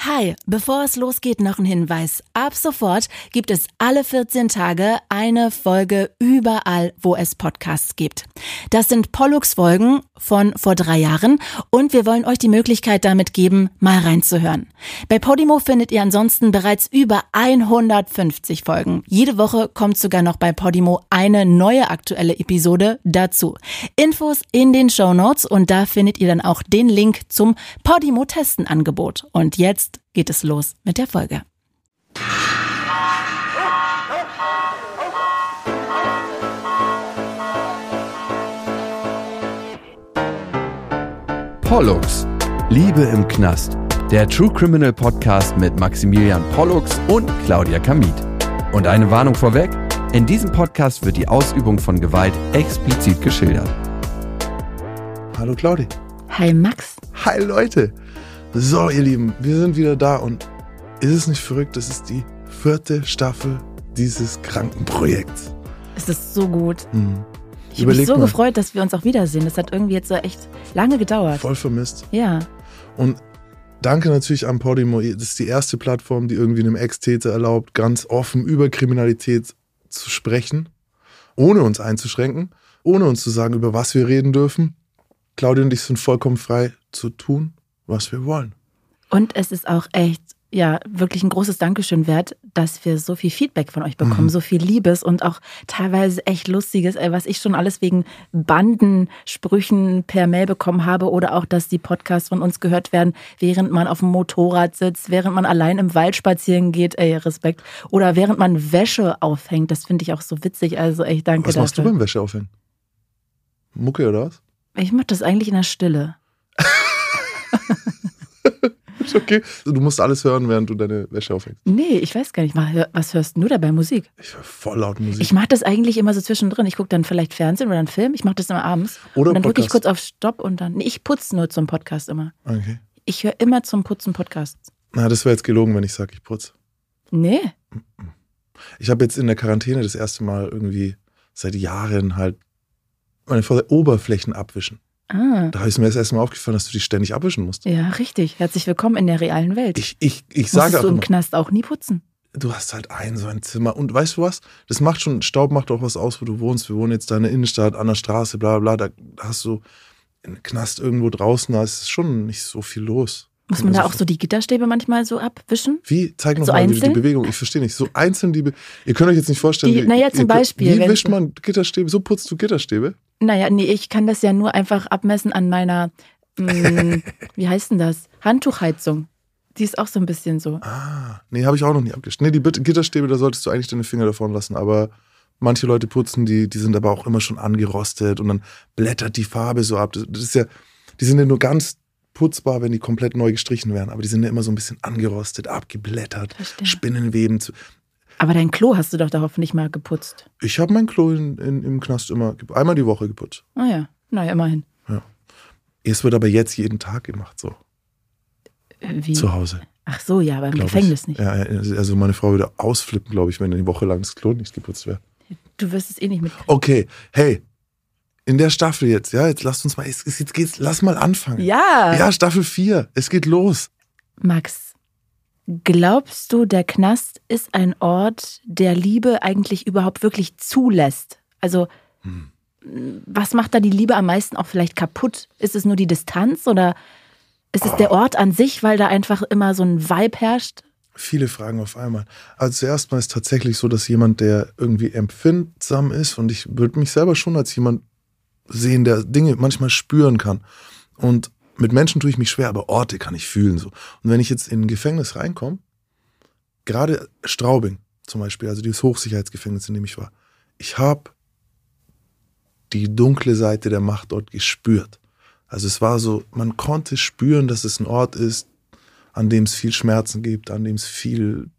Hi, bevor es losgeht, noch ein Hinweis. Ab sofort gibt es alle 14 Tage eine Folge überall, wo es Podcasts gibt. Das sind Pollux-Folgen von vor 3 Jahren und wir wollen euch die Möglichkeit damit geben, mal reinzuhören. Bei Podimo findet ihr ansonsten bereits über 150 Folgen. Jede Woche kommt sogar noch bei Podimo eine neue aktuelle Episode dazu. Infos in den Shownotes und da findet ihr dann auch den Link zum Podimo-Testen-Angebot. Und jetzt geht es los mit der Folge. Pollux. Liebe im Knast. Der True Criminal Podcast mit Maximilian Pollux und Claudia Kamit. Und eine Warnung vorweg: In diesem Podcast wird die Ausübung von Gewalt explizit geschildert. Hallo Claudi. Hi Max. Hi Leute. So ihr Lieben, wir sind wieder da und ist es nicht verrückt, das ist die 4. Staffel dieses kranken Projekts. Es ist so gut. Ich habe mich Überleg so mal. gefreut, dass wir uns auch wiedersehen. Das hat irgendwie jetzt so echt lange gedauert. Voll vermisst. Ja. Und danke natürlich an Podimo. Das ist die erste Plattform, die irgendwie einem Ex-Täter erlaubt, ganz offen über Kriminalität zu sprechen, ohne uns einzuschränken, ohne uns zu sagen, über was wir reden dürfen. Claudia und ich sind vollkommen frei zu tun, was wir wollen. Und es ist auch echt, ja, wirklich ein großes Dankeschön wert, dass wir so viel Feedback von euch bekommen, so viel Liebes und auch teilweise echt Lustiges, was ich schon alles wegen Bandensprüchen per Mail bekommen habe oder auch, dass die Podcasts von uns gehört werden, während man auf dem Motorrad sitzt, während man allein im Wald spazieren geht, Respekt, oder während man Wäsche aufhängt, das finde ich auch so witzig, also echt danke dafür. Was machst du beim Wäscheaufhängen? Mucke oder was? Ich mache das eigentlich in der Stille. Ist okay. Du musst alles hören, während du deine Wäsche aufhängst. Nee, ich weiß gar nicht. Was hörst du dabei? Musik? Ich höre voll laut Musik. Ich mache das eigentlich immer so zwischendrin. Ich gucke dann vielleicht Fernsehen oder einen Film. Ich mache das immer abends. Oder und dann drücke ich Podcast. kurz auf Stopp und dann. Nee, ich putze nur zum Podcast immer. Okay. Ich höre immer zum Putzen Podcasts. Na, das wäre jetzt gelogen, wenn ich sage, ich putze. Nee. Ich habe jetzt in der Quarantäne das erste Mal irgendwie seit Jahren halt meine Oberflächen abwischen. Ah. Da ist mir das erste Mal aufgefallen, dass du die ständig abwischen musst. Ja, richtig. Herzlich willkommen in der realen Welt. Ich Musstest sage auch du im immer, Knast auch nie putzen? du hast halt so ein Zimmer. Und weißt du was? Das macht schon, Staub macht auch was aus, wo du wohnst. Wir wohnen jetzt da in der Innenstadt, an der Straße, bla bla bla. Da hast du einen Knast irgendwo draußen, da ist schon nicht so viel los. Muss man da auch so die Gitterstäbe manchmal so abwischen? Wie? Zeig So nochmal die einzeln? Bewegung. Ich verstehe nicht. So einzeln ihr könnt euch jetzt nicht vorstellen. Naja, zum Beispiel, Wie wenn wischt du- man Gitterstäbe? So putzt du Gitterstäbe? Naja, nee, ich kann das ja nur einfach abmessen an meiner, wie heißt denn das? Handtuchheizung. Die ist auch so ein bisschen so. Nee, habe ich auch noch nie abgewischt. Nee, die Gitterstäbe, da solltest du eigentlich deine Finger davon lassen. Aber manche Leute putzen die sind aber auch immer schon angerostet und dann blättert die Farbe so ab. Das ist ja, die sind ja nur ganz putzbar, wenn die komplett neu gestrichen werden. Aber die sind ja immer so ein bisschen angerostet, abgeblättert, Verstehe. Spinnenweben. Aber dein Klo hast du doch da hoffentlich mal geputzt. Ich habe mein Klo im Knast immer einmal die Woche geputzt. Ah ja, naja, immerhin. Es wird aber jetzt jeden Tag gemacht, so Wie? zu Hause. Ach so, ja, aber im glaub Gefängnis ich. nicht. Ja, also meine Frau würde ausflippen, glaube ich, wenn eine Woche lang das Klo nicht geputzt wäre. Du wirst es eh nicht mitkriegen. Okay, hey, in der Staffel jetzt lasst uns mal, lass mal anfangen. Ja. Ja, Staffel 4, es geht los. Max, glaubst du, der Knast ist ein Ort, der Liebe eigentlich überhaupt wirklich zulässt? Also, was macht da die Liebe am meisten auch vielleicht kaputt? Ist es nur die Distanz oder ist es der Ort an sich, weil da einfach immer so ein Vibe herrscht? Viele Fragen auf einmal. Also zuerst mal ist tatsächlich so, dass jemand, der irgendwie empfindsam ist, und ich würde mich selber schon als jemand sehen, der Dinge manchmal spüren kann. Und mit Menschen tue ich mich schwer, aber Orte kann ich fühlen. So. Und wenn ich jetzt in ein Gefängnis reinkomme, gerade Straubing zum Beispiel, also dieses Hochsicherheitsgefängnis, in dem ich war, ich habe die dunkle Seite der Macht dort gespürt. Also es war so, man konnte spüren, dass es ein Ort ist, an dem es viel Schmerzen gibt, an dem es viel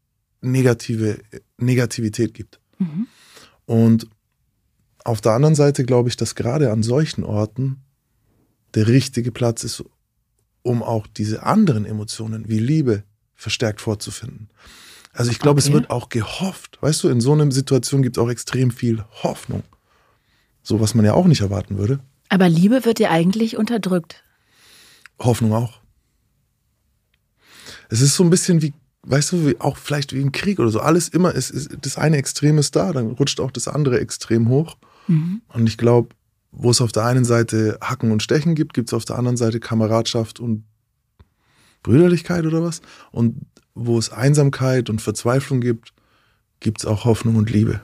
Negativität gibt. Und auf der anderen Seite glaube ich, dass gerade an solchen Orten der richtige Platz ist, um auch diese anderen Emotionen wie Liebe verstärkt vorzufinden. Also ich glaube, es wird auch gehofft. Weißt du, in so einer Situation gibt es auch extrem viel Hoffnung. So, was man ja auch nicht erwarten würde. Aber Liebe wird ja eigentlich unterdrückt. Hoffnung auch. Es ist so ein bisschen wie, weißt du, auch vielleicht wie im Krieg oder so. Alles immer, das eine Extrem ist da, dann rutscht auch das andere Extrem hoch. Und ich glaube, wo es auf der einen Seite Hacken und Stechen gibt, gibt es auf der anderen Seite Kameradschaft und Brüderlichkeit oder was. Und wo es Einsamkeit und Verzweiflung gibt, gibt es auch Hoffnung und Liebe.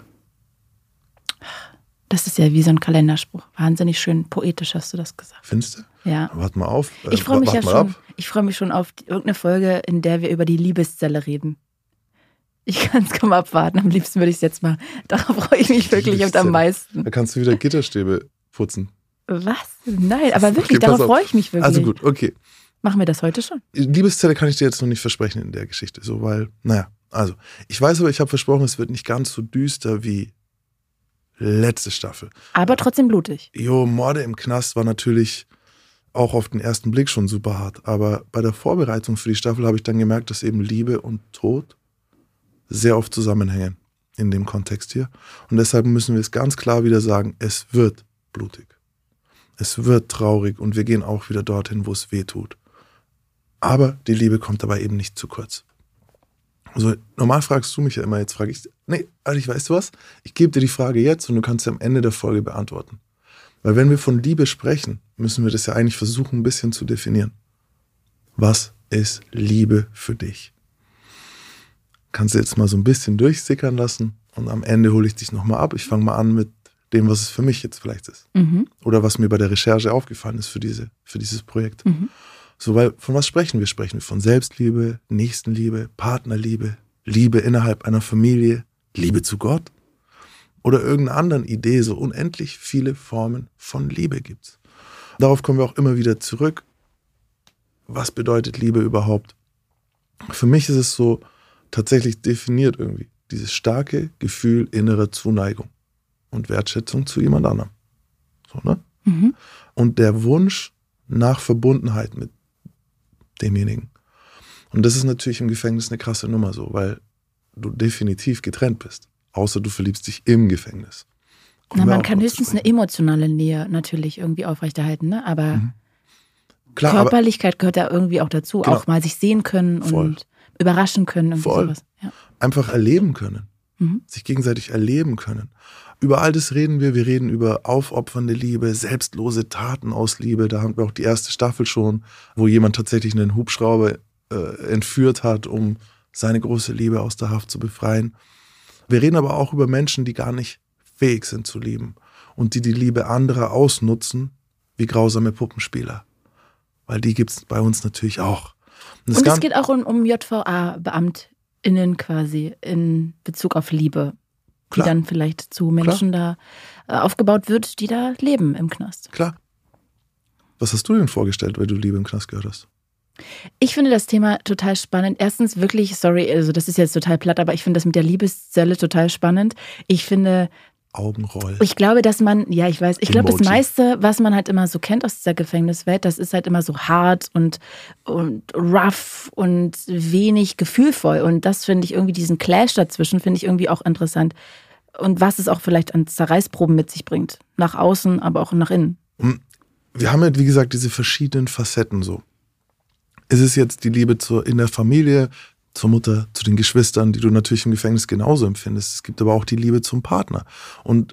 Das ist ja wie so ein Kalenderspruch. Wahnsinnig schön poetisch hast du das gesagt. Findest du? Ja. Warte mal auf. Ich freue mich schon auf irgendeine Folge, in der wir über die Liebeszelle reden. Ich kann es kaum abwarten. Am liebsten würde ich es jetzt mal. Darauf freue ich mich wirklich und am meisten. Da kannst du wieder Gitterstäbe putzen. Was? Nein, aber wirklich, darauf freue ich mich wirklich. Also gut, okay. Machen wir das heute schon? Liebeszelle kann ich dir jetzt noch nicht versprechen in der Geschichte. So, weil, also, ich weiß aber, ich habe versprochen, es wird nicht ganz so düster wie letzte Staffel. Aber trotzdem blutig. Morde im Knast war natürlich auch auf den ersten Blick schon super hart. Aber bei der Vorbereitung für die Staffel habe ich dann gemerkt, dass eben Liebe und Tod sehr oft zusammenhängen in dem Kontext hier. Und deshalb müssen wir es ganz klar wieder sagen, es wird blutig. Es wird traurig und wir gehen auch wieder dorthin, wo es weh tut. Aber die Liebe kommt dabei eben nicht zu kurz. Also normal fragst du mich ja immer, jetzt frage ich, weißt du was? Ich gebe dir die Frage jetzt und du kannst sie am Ende der Folge beantworten. Weil wenn wir von Liebe sprechen, müssen wir das ja eigentlich versuchen, ein bisschen zu definieren. Was ist Liebe für dich? Kannst du jetzt mal so ein bisschen durchsickern lassen und am Ende hole ich dich nochmal ab. Ich fange mal an mit dem, was es für mich jetzt vielleicht ist. Oder was mir bei der Recherche aufgefallen ist für dieses Projekt. So, weil von was sprechen wir? Sprechen wir von Selbstliebe, Nächstenliebe, Partnerliebe, Liebe innerhalb einer Familie, Liebe zu Gott oder irgendeiner anderen Idee. So unendlich viele Formen von Liebe gibt's. Darauf kommen wir auch immer wieder zurück. Was bedeutet Liebe überhaupt? Für mich ist es so tatsächlich definiert irgendwie dieses starke Gefühl innerer Zuneigung und Wertschätzung zu jemand anderem. So, ne? Und der Wunsch nach Verbundenheit mit demjenigen. Und das ist natürlich im Gefängnis eine krasse Nummer so, weil du definitiv getrennt bist. Außer du verliebst dich im Gefängnis. Man kann höchstens eine emotionale Nähe natürlich irgendwie aufrechterhalten, ne? Aber klar, Körperlichkeit gehört da irgendwie auch dazu. Genau. Auch mal sich sehen können und überraschen können. Und sowas. Ja. Einfach erleben können. Sich gegenseitig erleben können. Über all das reden wir. Wir reden über aufopfernde Liebe, selbstlose Taten aus Liebe. Da haben wir auch die erste Staffel schon, wo jemand tatsächlich einen Hubschrauber entführt hat, um seine große Liebe aus der Haft zu befreien. Wir reden aber auch über Menschen, die gar nicht fähig sind zu lieben und die Liebe anderer ausnutzen wie grausame Puppenspieler. Weil die gibt es bei uns natürlich auch. Und es geht auch um JVA-BeamtInnen quasi in Bezug auf Liebe, die dann vielleicht zu Menschen da aufgebaut wird, die da leben im Knast. Klar. Was hast du denn vorgestellt, weil du Liebe im Knast gehört hast? Ich finde das Thema total spannend. Erstens wirklich, also das ist jetzt total platt, aber ich finde das mit der Liebeszelle total spannend. Ich finde... Augenroll. Ich glaube, dass man, ich weiß, ich glaube, das meiste, was man halt immer so kennt aus dieser Gefängniswelt, das ist halt immer so hart und rough und wenig gefühlvoll. Und das finde ich irgendwie, diesen Clash dazwischen, finde ich irgendwie auch interessant. Und was es auch vielleicht an Zerreißproben mit sich bringt. Nach außen, aber auch nach innen. Wir haben halt, wie gesagt, diese verschiedenen Facetten so. Es ist jetzt die Liebe in der Familie, zur Mutter, zu den Geschwistern, die du natürlich im Gefängnis genauso empfindest. Es gibt aber auch die Liebe zum Partner. Und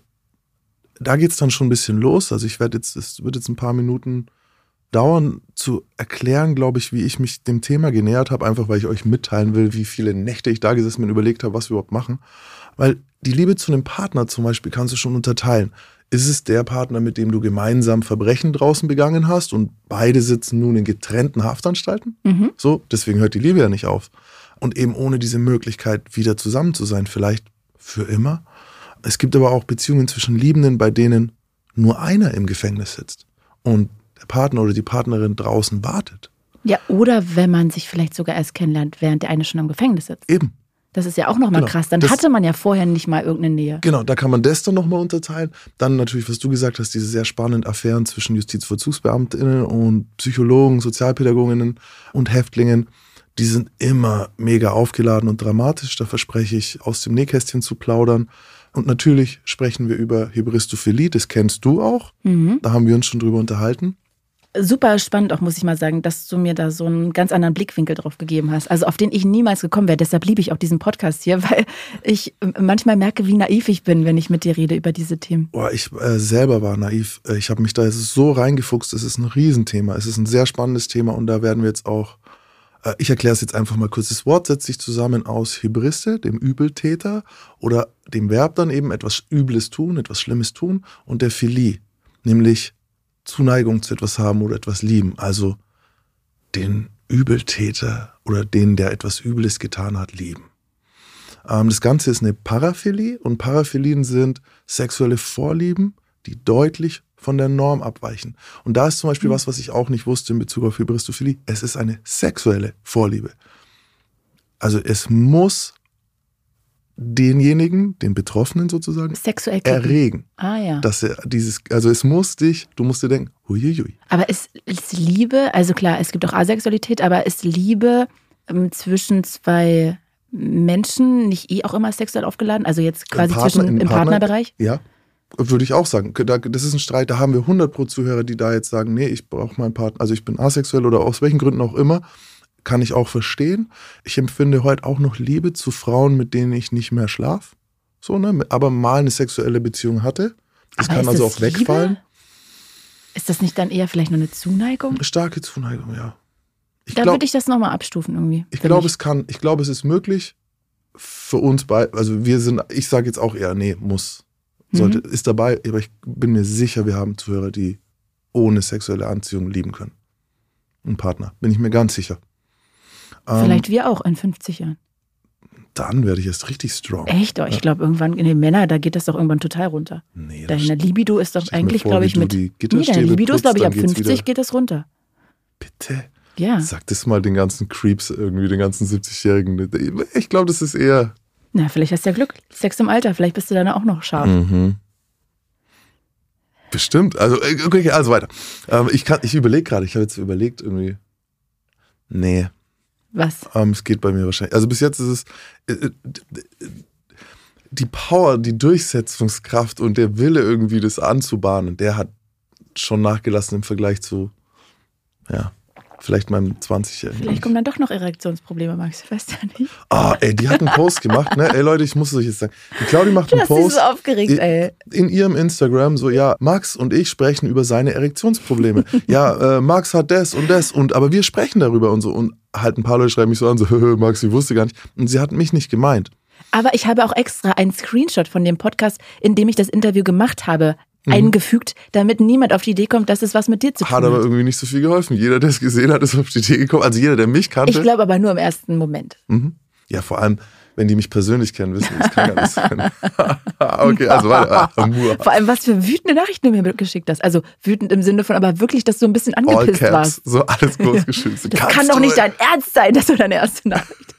da geht es dann schon ein bisschen los. Also es wird jetzt ein paar Minuten dauern, zu erklären, glaube ich, wie ich mich dem Thema genähert habe, einfach weil ich euch mitteilen will, wie viele Nächte ich da gesessen bin und überlegt habe, was wir überhaupt machen. Weil die Liebe zu einem Partner zum Beispiel kannst du schon unterteilen. Ist es der Partner, mit dem du gemeinsam Verbrechen draußen begangen hast und beide sitzen nun in getrennten Haftanstalten? So, deswegen hört die Liebe ja nicht auf. Und eben ohne diese Möglichkeit, wieder zusammen zu sein, vielleicht für immer. Es gibt aber auch Beziehungen zwischen Liebenden, bei denen nur einer im Gefängnis sitzt und der Partner oder die Partnerin draußen wartet. Ja, oder wenn man sich vielleicht sogar erst kennenlernt, während der eine schon im Gefängnis sitzt. Eben. Das ist ja auch nochmal krass. Dann hatte man ja vorher nicht mal irgendeine Nähe. Genau, da kann man das dann nochmal unterteilen. Dann natürlich, was du gesagt hast, diese sehr spannenden Affären zwischen JustizvollzugsbeamtInnen und Psychologen, Sozialpädagoginnen und Häftlingen. Die sind immer mega aufgeladen und dramatisch. Da verspreche ich, aus dem Nähkästchen zu plaudern. Und natürlich sprechen wir über Hybristophilie, das kennst du auch. Da haben wir uns schon drüber unterhalten. super spannend auch, muss ich mal sagen, dass du mir da so einen ganz anderen Blickwinkel drauf gegeben hast. Also auf den ich niemals gekommen wäre. Deshalb liebe ich auch diesen Podcast hier, weil ich manchmal merke, wie naiv ich bin, wenn ich mit dir rede über diese Themen. Boah, ich selber war naiv. Ich habe mich da so reingefuchst. Es ist ein Riesenthema. Es ist ein sehr spannendes Thema und da werden wir jetzt auch, ich erkläre es jetzt einfach mal kurz. Das Wort setzt sich zusammen aus Hybriste, dem Übeltäter, oder dem Verb dann eben etwas Übles tun, etwas Schlimmes tun, und der Philie, nämlich Zuneigung zu etwas haben oder etwas lieben. Also den Übeltäter oder den, der etwas Übles getan hat, lieben. Das Ganze ist eine Paraphilie und Paraphilien sind sexuelle Vorlieben, die deutlich von der Norm abweichen. Und da ist zum Beispiel was ich auch nicht wusste in Bezug auf Hybristophilie. Es ist eine sexuelle Vorliebe. Also es muss denjenigen, den Betroffenen sozusagen, sexuell erregen. Ah ja. Dass es muss du musst dir denken, huiuiui. Aber ist Liebe, also klar, es gibt auch Asexualität, aber ist Liebe zwischen zwei Menschen nicht auch immer sexuell aufgeladen? Also jetzt quasi im Partnerbereich? Ja, würde ich auch sagen. Das ist ein Streit, da haben wir 100% Zuhörer, die da jetzt sagen, nee, ich brauche meinen Partner, also ich bin asexuell oder aus welchen Gründen auch immer. Kann ich auch verstehen. Ich empfinde heute auch noch Liebe zu Frauen, mit denen ich nicht mehr schlafe. So, ne? Aber mal eine sexuelle Beziehung hatte. Das kann also auch wegfallen. Liebe? Ist das nicht dann eher vielleicht nur eine Zuneigung? Starke Zuneigung, ja. Da würde ich das nochmal abstufen irgendwie. Ich glaube, es ist möglich für uns beide. Also ich sage jetzt auch eher, nee, ist dabei, aber ich bin mir sicher, wir haben Zuhörer, die ohne sexuelle Anziehung lieben können. Einen Partner, bin ich mir ganz sicher. Vielleicht wir auch in 50 Jahren. Dann werde ich erst richtig strong. Echt? Ich glaube, irgendwann, in den Männer, da geht das doch irgendwann total runter. Nee, deine Libido ist doch eigentlich, glaube ich, deine Libido ist, glaube ich, ab 50 geht das runter. Bitte? Ja. Sag das mal den ganzen Creeps irgendwie, den ganzen 70-Jährigen. Ich glaube, das ist eher... Na, vielleicht hast du ja Glück. Sex im Alter, vielleicht bist du dann auch noch scharf. Mhm. Bestimmt. Also, okay, also weiter. Ich überlege gerade, ich habe jetzt überlegt irgendwie... Nee. Was? Es geht bei mir wahrscheinlich. Also bis jetzt ist es die Power, die Durchsetzungskraft und der Wille irgendwie das anzubahnen, der hat schon nachgelassen im Vergleich zu, ja, vielleicht meinem 20-Jährigen. Vielleicht kommen dann doch noch Erektionsprobleme, Max, ich weiß ja nicht. Die hat einen Post gemacht, ne? Ey Leute, ich muss es euch jetzt sagen. Die Claudia macht einen Post. Sie so aufgeregt, in ihrem Instagram so, ja, Max und ich sprechen über seine Erektionsprobleme. Ja, Max hat das, aber wir sprechen darüber und so. Und halt ein paar Leute schreiben mich so an, so, Max, ich wusste gar nicht. Und sie hat mich nicht gemeint. Aber ich habe auch extra einen Screenshot von dem Podcast, in dem ich das Interview gemacht habe, eingefügt, damit niemand auf die Idee kommt, dass es was mit dir zu tun hat. Hat aber irgendwie nicht so viel geholfen. Jeder, der es gesehen hat, ist auf die Idee gekommen. Also jeder, der mich kannte. Ich glaube aber nur im ersten Moment. Mhm. Ja, vor allem, wenn die mich persönlich kennen, wissen, das kann ja nicht sein. Okay, also weiter. Vor allem, was für wütende Nachrichten du mir geschickt hast. Also wütend im Sinne von, aber wirklich, dass du ein bisschen angepisst All caps, warst. So alles groß geschrieben. Das kann doch nicht dein Ernst sein, dass du deine erste Nachricht.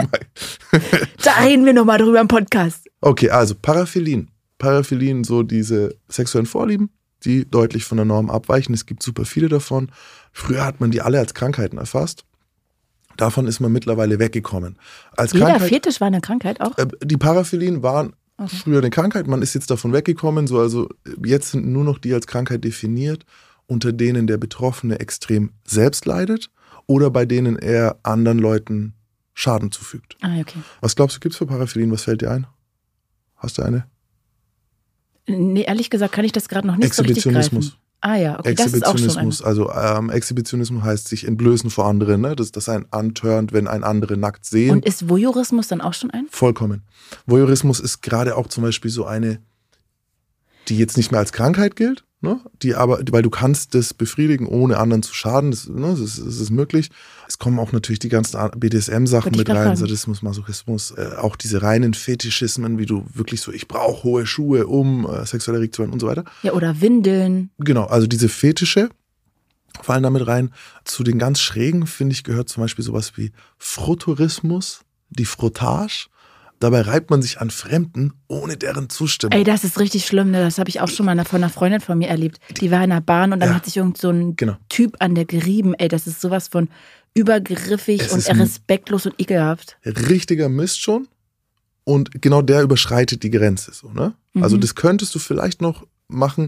Da reden wir nochmal drüber im Podcast. Okay, also Paraphilien, so diese sexuellen Vorlieben, die deutlich von der Norm abweichen. Es gibt super viele davon. Früher hat man die alle als Krankheiten erfasst. Davon ist man mittlerweile weggekommen. Jeder Fetisch war eine Krankheit auch? Die Paraphilien waren früher eine Krankheit. Man ist jetzt davon weggekommen. Also jetzt sind nur noch die als Krankheit definiert, unter denen der Betroffene extrem selbst leidet oder bei denen er anderen Leuten Schaden zufügt. Okay. Was glaubst du, gibt es für Paraphilien? Was fällt dir ein? Hast du eine? Nee, ehrlich gesagt kann ich das gerade noch nicht so richtig greifen. Ja, okay, das ist auch schon ein. Also Exhibitionismus heißt sich entblößen vor anderen, ne? Das einen antörnt, wenn ein andere nackt sehen. Und ist Voyeurismus dann auch schon ein? Vollkommen. Voyeurismus ist gerade auch zum Beispiel so eine, die jetzt nicht mehr als Krankheit gilt, ne? Weil du kannst das befriedigen, ohne anderen zu schaden, das ist möglich. Es kommen auch natürlich die ganzen BDSM-Sachen mit rein, Sadismus, Masochismus, auch diese reinen Fetischismen, wie du wirklich so, ich brauche hohe Schuhe, um sexuelle Erektionen und so weiter. Ja, oder Windeln. Genau, also diese Fetische fallen damit rein. Zu den ganz schrägen, finde ich, gehört zum Beispiel sowas wie Frottorismus, die Frottage. Dabei reibt man sich an Fremden ohne deren Zustimmung. Ey, das ist richtig schlimm, ne? Das habe ich auch schon mal von einer Freundin von mir erlebt. Die war in der Bahn und dann hat sich irgend so ein Typ an der gerieben. Ey, das ist sowas von übergriffig und respektlos und ekelhaft. Richtiger Mist schon. Und genau der überschreitet die Grenze. So, ne? Also das könntest du vielleicht noch machen,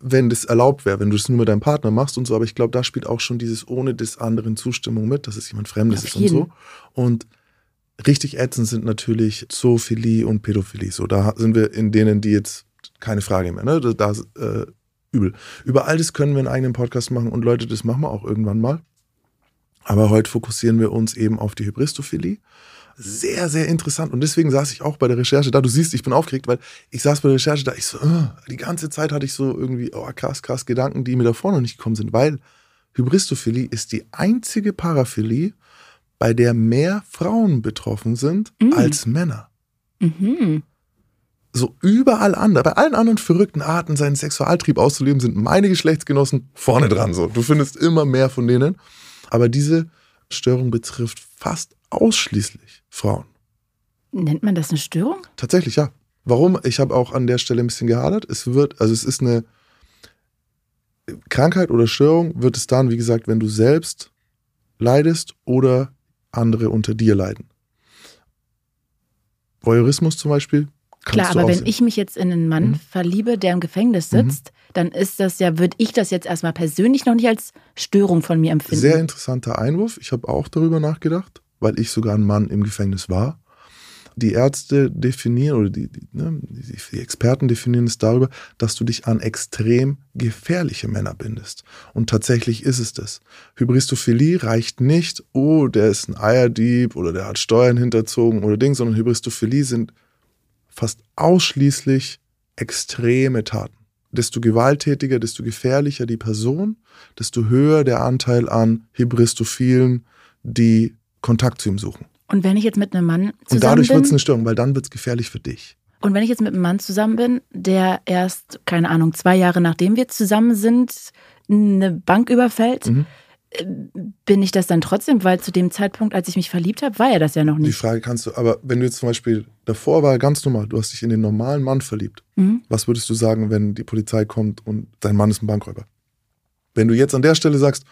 wenn das erlaubt wäre, wenn du das nur mit deinem Partner machst und so, aber ich glaube, da spielt auch schon dieses ohne des anderen Zustimmung mit, dass es jemand Fremdes ist und so. Und richtig ätzend sind natürlich Zoophilie und Pädophilie. So, da sind wir in denen, die jetzt keine Frage mehr, ne? Da übel. Über all das können wir einen eigenen Podcast machen und Leute, das machen wir auch irgendwann mal. Aber heute fokussieren wir uns eben auf die Hybristophilie. Sehr, sehr interessant. Und deswegen saß ich auch bei der Recherche da. Du siehst, ich bin aufgeregt, weil ich saß bei der Recherche da. Ich so, die ganze Zeit hatte ich so irgendwie, krass Gedanken, die mir davor noch nicht gekommen sind. Weil Hybristophilie ist die einzige Paraphilie, bei der mehr Frauen betroffen sind als Männer. Mhm. So überall anders. Bei allen anderen verrückten Arten, seinen Sexualtrieb auszuleben, sind meine Geschlechtsgenossen vorne dran. So. Du findest immer mehr von denen. Aber diese Störung betrifft fast ausschließlich Frauen. Nennt man das eine Störung? Tatsächlich, ja. Warum? Ich habe auch an der Stelle ein bisschen gehadert. Es ist eine Krankheit oder Störung, wird es dann, wie gesagt, wenn du selbst leidest oder andere unter dir leiden. Voyeurismus zum Beispiel. Klar, aber wenn ich mich jetzt in einen Mann verliebe, der im Gefängnis sitzt, dann ist das ja, würde ich das jetzt erstmal persönlich noch nicht als Störung von mir empfinden. Sehr interessanter Einwurf. Ich habe auch darüber nachgedacht, weil ich sogar ein Mann im Gefängnis war. Die Ärzte definieren, oder die Experten definieren es darüber, dass du dich an extrem gefährliche Männer bindest. Und tatsächlich ist es das. Hybristophilie reicht nicht, der ist ein Eierdieb oder der hat Steuern hinterzogen oder Ding, sondern Hybristophilie sind fast ausschließlich extreme Taten. Desto gewalttätiger, desto gefährlicher die Person, desto höher der Anteil an Hybristophilen, die Kontakt zu ihm suchen. Und wenn ich jetzt mit einem Mann zusammen bin... Und dadurch wird es eine Störung, weil dann wird es gefährlich für dich. Und wenn ich jetzt mit einem Mann zusammen bin, der erst, 2 Jahre nachdem wir zusammen sind, eine Bank überfällt, bin ich das dann trotzdem? Weil zu dem Zeitpunkt, als ich mich verliebt habe, war er das ja noch nicht. Die Frage kannst du, aber wenn du jetzt zum Beispiel, davor war ganz normal, du hast dich in den normalen Mann verliebt. Was würdest du sagen, wenn die Polizei kommt und dein Mann ist ein Bankräuber? Wenn du jetzt an der Stelle sagst,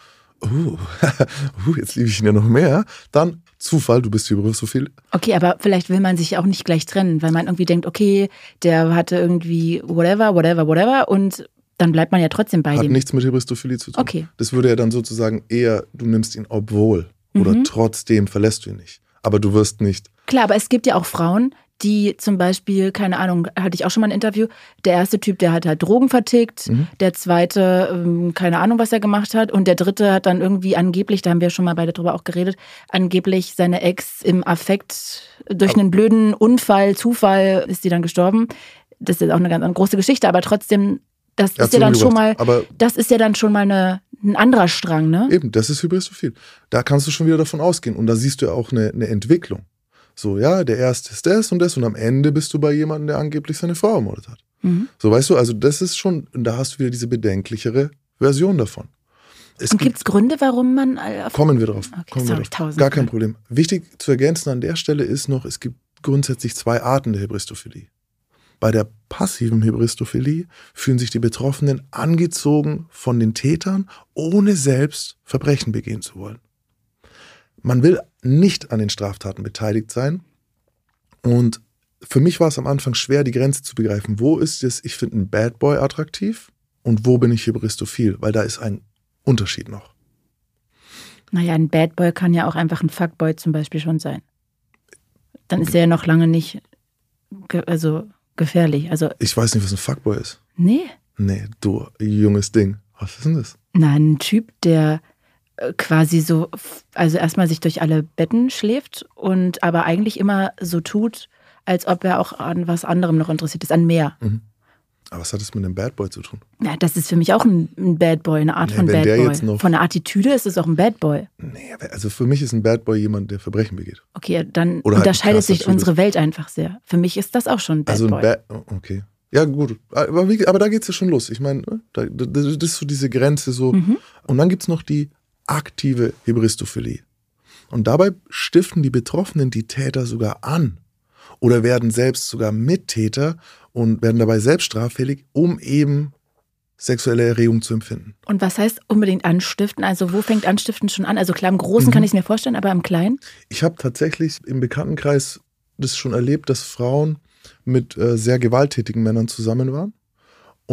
jetzt liebe ich ihn ja noch mehr, dann Zufall, du bist hybristophil. Okay, aber vielleicht will man sich auch nicht gleich trennen, weil man irgendwie denkt, okay, der hatte irgendwie whatever und dann bleibt man ja trotzdem bei dem. Hat nichts mit Hybristophilie zu tun. Okay. Das würde ja dann sozusagen eher, du nimmst ihn obwohl oder trotzdem verlässt du ihn nicht. Aber du wirst nicht. Klar, aber es gibt ja auch Frauen, die zum Beispiel, keine Ahnung, hatte ich auch schon mal ein Interview, der erste Typ, der hat halt Drogen vertickt, der zweite, keine Ahnung, was er gemacht hat und der dritte hat dann irgendwie angeblich, da haben wir schon mal beide drüber auch geredet, angeblich seine Ex im Affekt durch einen blöden Unfall, Zufall ist die dann gestorben. Das ist jetzt auch eine ganz große Geschichte, aber trotzdem, das ist ja dann schon mal, das ist ja dann schon mal ein anderer Strang, ne? Eben, das ist hybristophil. Da kannst du schon wieder davon ausgehen und da siehst du ja auch eine Entwicklung. So, ja, der erste ist das und am Ende bist du bei jemandem, der angeblich seine Frau ermordet hat. So, weißt du, also das ist schon, da hast du wieder diese bedenklichere Version davon. Und gibt es Gründe, warum man... Kommen wir drauf. Okay, Gar kein Problem. Wichtig zu ergänzen an der Stelle ist noch, es gibt grundsätzlich 2 Arten der Hybristophilie. Bei der passiven Hybristophilie fühlen sich die Betroffenen angezogen von den Tätern, ohne selbst Verbrechen begehen zu wollen. Man will nicht an den Straftaten beteiligt sein. Und für mich war es am Anfang schwer, die Grenze zu begreifen. Wo ist es, ich finde einen Bad Boy attraktiv und wo bin ich hybristophil? Weil da ist ein Unterschied noch. Naja, ein Bad Boy kann ja auch einfach ein Fuckboy zum Beispiel schon sein. Dann ist er ja noch lange nicht gefährlich. Also, ich weiß nicht, was ein Fuckboy ist. Nee, du junges Ding. Was ist denn das? Na, ein Typ, der quasi so, also erstmal sich durch alle Betten schläft und aber eigentlich immer so tut, als ob er auch an was anderem noch interessiert ist, an mehr. Aber was hat das mit einem Bad Boy zu tun? Ja, das ist für mich auch ein Bad Boy, eine Art von Bad Boy. Von der Attitüde ist es auch ein Bad Boy. Nee, also für mich ist ein Bad Boy jemand, der Verbrechen begeht. Okay, dann unterscheidet sich unsere Welt einfach sehr. Für mich ist das auch schon ein Bad Boy. Okay. Ja, gut. Aber da geht es ja schon los. Ich meine, das ist so diese Grenze so. Und dann gibt es noch die aktive Hybristophilie. Und dabei stiften die Betroffenen die Täter sogar an oder werden selbst sogar Mittäter und werden dabei selbst straffällig, um eben sexuelle Erregung zu empfinden. Und was heißt unbedingt anstiften? Also wo fängt Anstiften schon an? Also klar, im Großen kann ich es mir vorstellen, aber im Kleinen? Ich habe tatsächlich im Bekanntenkreis das schon erlebt, dass Frauen mit sehr gewalttätigen Männern zusammen waren. Und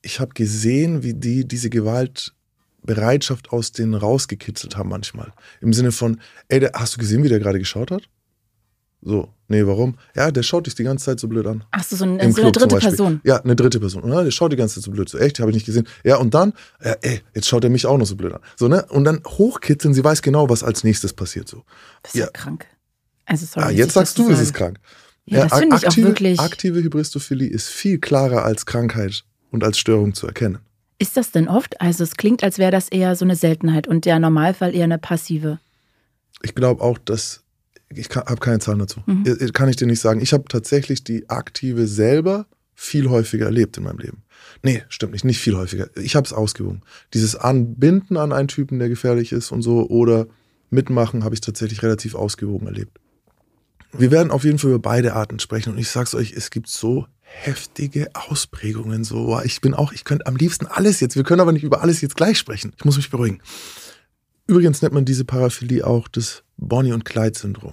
ich habe gesehen, wie die diese Gewaltbereitschaft aus denen rausgekitzelt haben manchmal. Im Sinne von, ey, hast du gesehen, wie der gerade geschaut hat? So, nee, warum? Ja, der schaut dich die ganze Zeit so blöd an. Ach so, so eine dritte Person. Ja, eine dritte Person. Und der schaut die ganze Zeit so blöd. So, echt, habe ich nicht gesehen. Ja, und dann, jetzt schaut er mich auch noch so blöd an. So, ne? Und dann hochkitzeln, sie weiß genau, was als nächstes passiert. So. Das ist ja krank. Also, sorry. Jetzt sagst du, es ist krank. Ja, das finde ich auch wirklich. Aktive Hybristophilie ist viel klarer als Krankheit und als Störung zu erkennen. Ist das denn oft? Also, es klingt, als wäre das eher so eine Seltenheit und der Normalfall eher eine passive. Ich glaube auch, dass ich habe keine Zahlen dazu. Kann ich dir nicht sagen. Ich habe tatsächlich die aktive selber viel häufiger erlebt in meinem Leben. Nee, stimmt nicht viel häufiger. Ich habe es ausgewogen. Dieses Anbinden an einen Typen, der gefährlich ist und so, oder mitmachen, habe ich tatsächlich relativ ausgewogen erlebt. Wir werden auf jeden Fall über beide Arten sprechen und ich sag's euch, es gibt so heftige Ausprägungen. So, ich könnte am liebsten alles jetzt, wir können aber nicht über alles jetzt gleich sprechen. Ich muss mich beruhigen. Übrigens nennt man diese Paraphilie auch das Bonnie- und Clyde-Syndrom.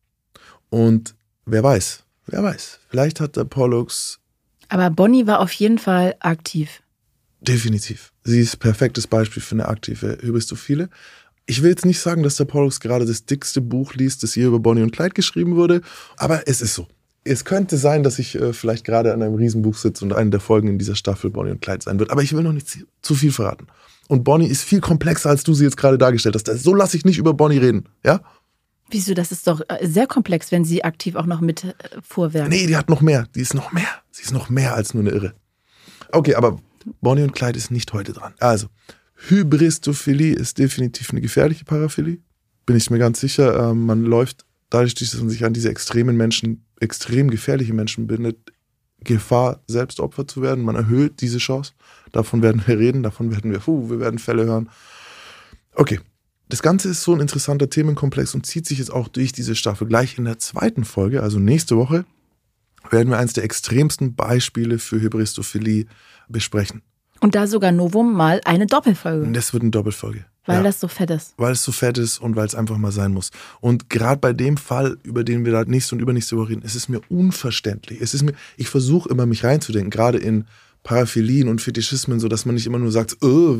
Und wer weiß, vielleicht hat der Pollux... Aber Bonnie war auf jeden Fall aktiv. Definitiv. Sie ist ein perfektes Beispiel für eine aktive Hybristophile. Ich will jetzt nicht sagen, dass der Pollux gerade das dickste Buch liest, das je über Bonnie und Clyde geschrieben wurde, aber es ist so. Es könnte sein, dass ich vielleicht gerade an einem Riesenbuch sitze und eine der Folgen in dieser Staffel Bonnie und Clyde sein wird, aber ich will noch nicht zu viel verraten. Und Bonnie ist viel komplexer, als du sie jetzt gerade dargestellt hast. So lasse ich nicht über Bonnie reden, ja? Wieso? Das ist doch sehr komplex, wenn sie aktiv auch noch mit vorwerken. Nee, die hat noch mehr. Die ist noch mehr. Sie ist noch mehr als nur eine Irre. Okay, aber Bonnie und Clyde ist nicht heute dran. Also, Hybristophilie ist definitiv eine gefährliche Paraphilie. Bin ich mir ganz sicher. Man läuft, dadurch, dass man sich an diese extremen Menschen, extrem gefährliche Menschen bindet, Gefahr, selbst Opfer zu werden. Man erhöht diese Chance. Davon werden wir reden, wir werden Fälle hören. Okay, das Ganze ist so ein interessanter Themenkomplex und zieht sich jetzt auch durch diese Staffel. Gleich in der zweiten Folge, also nächste Woche, werden wir eines der extremsten Beispiele für Hybristophilie besprechen. Und da sogar Novum mal eine Doppelfolge. Und das wird eine Doppelfolge. Weil das so fett ist. Weil es so fett ist und weil es einfach mal sein muss. Und gerade bei dem Fall, über den wir da nächste und übernächste Woche reden, es ist mir unverständlich. Ich versuche immer, mich reinzudenken, gerade in Paraphilien und Fetischismen, so dass man nicht immer nur sagt,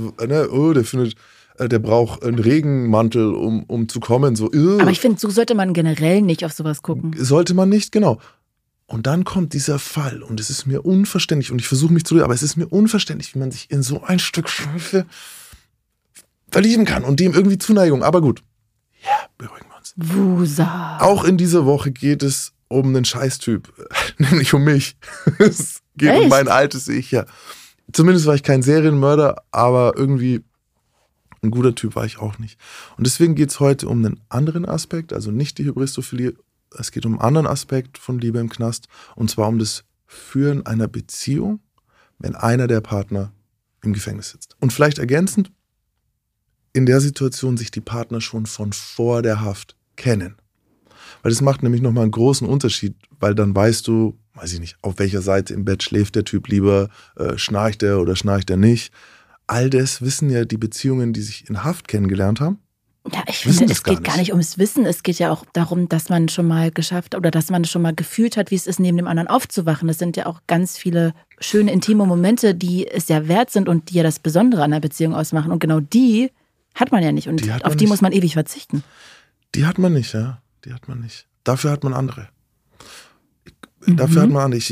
der braucht einen Regenmantel, um zu kommen. So, Aber ich finde, so sollte man generell nicht auf sowas gucken. Sollte man nicht, genau. Und dann kommt dieser Fall und es ist mir unverständlich und ich versuche mich aber es ist mir unverständlich, wie man sich in so ein Stück Scheiße verlieben kann und dem irgendwie Zuneigung. Aber gut, beruhigen wir uns. Wusa. Auch in dieser Woche geht es um einen Scheißtyp, nämlich um mich. Es geht um mein altes Ich, ja. Zumindest war ich kein Serienmörder, aber irgendwie ein guter Typ war ich auch nicht. Und deswegen geht es heute um einen anderen Aspekt, also nicht die Hybristophilie. Es geht um einen anderen Aspekt von Liebe im Knast, und zwar um das Führen einer Beziehung, wenn einer der Partner im Gefängnis sitzt. Und vielleicht ergänzend, in der Situation sich die Partner schon von vor der Haft kennen. Weil das macht nämlich nochmal einen großen Unterschied, weil dann weißt du, weiß ich nicht, auf welcher Seite im Bett schläft der Typ lieber, schnarcht er oder schnarcht er nicht. All das wissen ja die Beziehungen, die sich in Haft kennengelernt haben. Ja, ich finde, es geht gar nicht ums Wissen. Es geht ja auch darum, dass man schon mal geschafft oder dass man schon mal gefühlt hat, wie es ist, neben dem anderen aufzuwachen. Das sind ja auch ganz viele schöne, intime Momente, die es ja wert sind und die ja das Besondere an der Beziehung ausmachen. Und genau die hat man ja nicht. Und auf die muss man ewig verzichten. Die hat man nicht, ja. Die hat man nicht. Dafür hat man andere. Dafür hat man andere.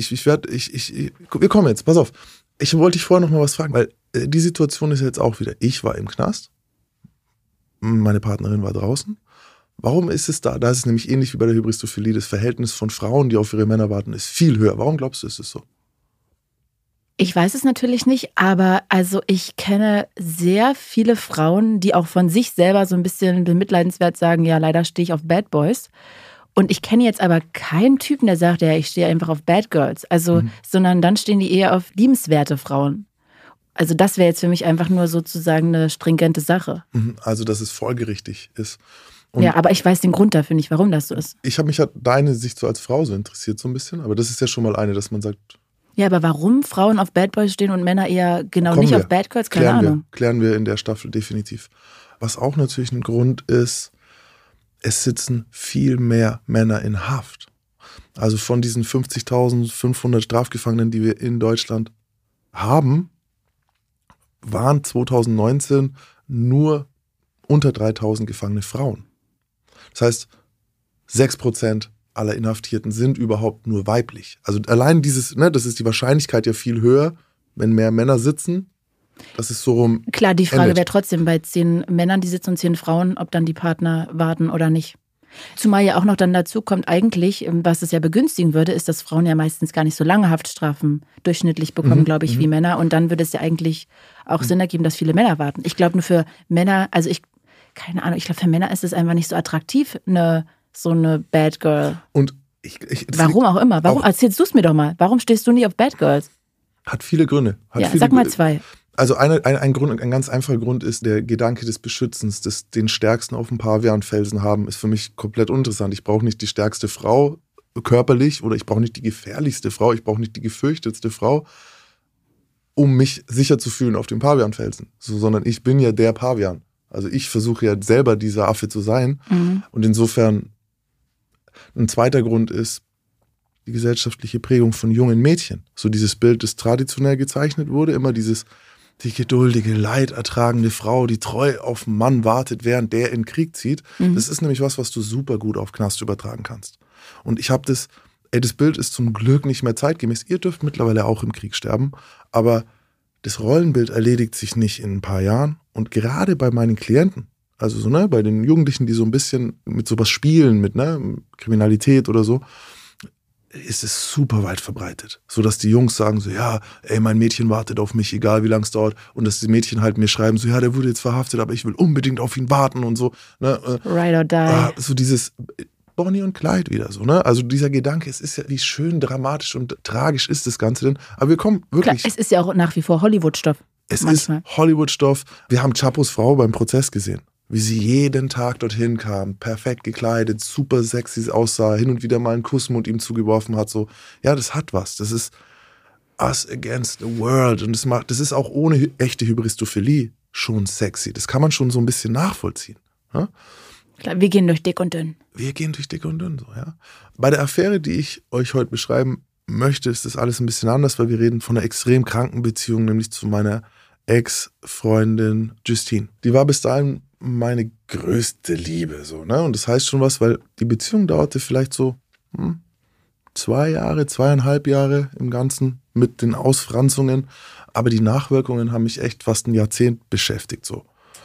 Wir kommen jetzt, pass auf. Ich wollte dich vorher noch mal was fragen, weil die Situation ist jetzt auch wieder, ich war im Knast, meine Partnerin war draußen. Warum ist es da? Da ist es nämlich ähnlich wie bei der Hybristophilie. Das Verhältnis von Frauen, die auf ihre Männer warten, ist viel höher. Warum glaubst du, ist es so? Ich weiß es natürlich nicht, aber also ich kenne sehr viele Frauen, die auch von sich selber so ein bisschen bemitleidenswert sagen, ja, leider stehe ich auf Bad Boys. Und ich kenne jetzt aber keinen Typen, der sagt, ja, ich stehe einfach auf Bad Girls. Also, sondern dann stehen die eher auf liebenswerte Frauen. Also das wäre jetzt für mich einfach nur sozusagen eine stringente Sache. Also, dass es folgerichtig ist. Und ja, aber ich weiß den Grund dafür nicht, warum das so ist. Ich habe mich halt deine Sicht so als Frau so interessiert so ein bisschen, aber das ist ja schon mal eine, dass man sagt... Ja, aber warum Frauen auf Bad Boys stehen und Männer eher genau nicht auf Bad Girls? Keine Ahnung. Klären wir in der Staffel definitiv. Was auch natürlich ein Grund ist, es sitzen viel mehr Männer in Haft. Also von diesen 50.500 Strafgefangenen, die wir in Deutschland haben, waren 2019 nur unter 3000 gefangene Frauen. Das heißt, 6% aller Inhaftierten sind überhaupt nur weiblich. Also allein dieses, das ist die Wahrscheinlichkeit ja viel höher, wenn mehr Männer sitzen. Das ist so rum. Klar, die Frage wäre trotzdem bei 10 Männern, die sitzen, und 10 Frauen, ob dann die Partner warten oder nicht. Zumal ja auch noch dann dazu kommt eigentlich, was es ja begünstigen würde, ist, dass Frauen ja meistens gar nicht so lange Haftstrafen durchschnittlich bekommen, glaube ich, wie Männer. Und dann würde es ja eigentlich auch Sinn ergeben, dass viele Männer warten. Ich glaube nur für Männer, keine Ahnung, ich glaube für Männer ist es einfach nicht so attraktiv, so eine Bad Girl. Und warum auch immer. Warum? Erzählst du es mir doch mal. Warum stehst du nie auf Bad Girls? Hat viele Gründe. Sag mal 2. Also ein ganz einfacher Grund ist der Gedanke des Beschützens, den Stärksten auf dem Pavianfelsen haben, ist für mich komplett uninteressant. Ich brauche nicht die stärkste Frau körperlich oder ich brauche nicht die gefährlichste Frau, ich brauche nicht die gefürchtetste Frau, um mich sicher zu fühlen auf dem Pavianfelsen. Sondern ich bin ja der Pavian. Also ich versuche ja selber dieser Affe zu sein. Und insofern ein zweiter Grund ist die gesellschaftliche Prägung von jungen Mädchen. So dieses Bild, das traditionell gezeichnet wurde, immer die geduldige, leidertragende Frau, die treu auf einen Mann wartet, während der in den Krieg zieht. Das ist nämlich was du super gut auf Knast übertragen kannst. Und ich habe das Bild ist zum Glück nicht mehr zeitgemäß. Ihr dürft mittlerweile auch im Krieg sterben, aber das Rollenbild erledigt sich nicht in ein paar Jahren. Und gerade bei meinen Klienten, also so, bei den Jugendlichen, die so ein bisschen mit sowas spielen, mit Kriminalität oder so, ist es super weit verbreitet. So dass die Jungs sagen so, ja, ey, mein Mädchen wartet auf mich, egal wie lange es dauert. Und dass die Mädchen halt mir schreiben so, ja, der wurde jetzt verhaftet, aber ich will unbedingt auf ihn warten und so. Ride or die. So dieses Bonnie und Clyde wieder so, Also dieser Gedanke, es ist ja, wie schön dramatisch und tragisch ist das Ganze denn. Aber wir kommen wirklich... Klar, es ist ja auch nach wie vor Hollywood-Stoff. Es ist Hollywood-Stoff. Wir haben Chapos Frau beim Prozess gesehen. Wie sie jeden Tag dorthin kam, perfekt gekleidet, super sexy aussah, hin und wieder mal einen Kussmund ihm zugeworfen hat, so. Ja, das hat was. Das ist us against the world. Und das ist auch ohne echte Hybristophilie schon sexy. Das kann man schon so ein bisschen nachvollziehen. Ja? Klar, wir gehen durch dick und dünn. Wir gehen durch dick und dünn, so, ja. Bei der Affäre, die ich euch heute beschreiben möchte, ist das alles ein bisschen anders, weil wir reden von einer extrem kranken Beziehung, nämlich zu meiner Ex-Freundin Justine. Die war bis dahin meine größte Liebe, so, Und das heißt schon was, weil die Beziehung dauerte vielleicht so 2 Jahre, 2,5 Jahre im Ganzen mit den Ausfranzungen, aber die Nachwirkungen haben mich echt fast ein Jahrzehnt beschäftigt, so.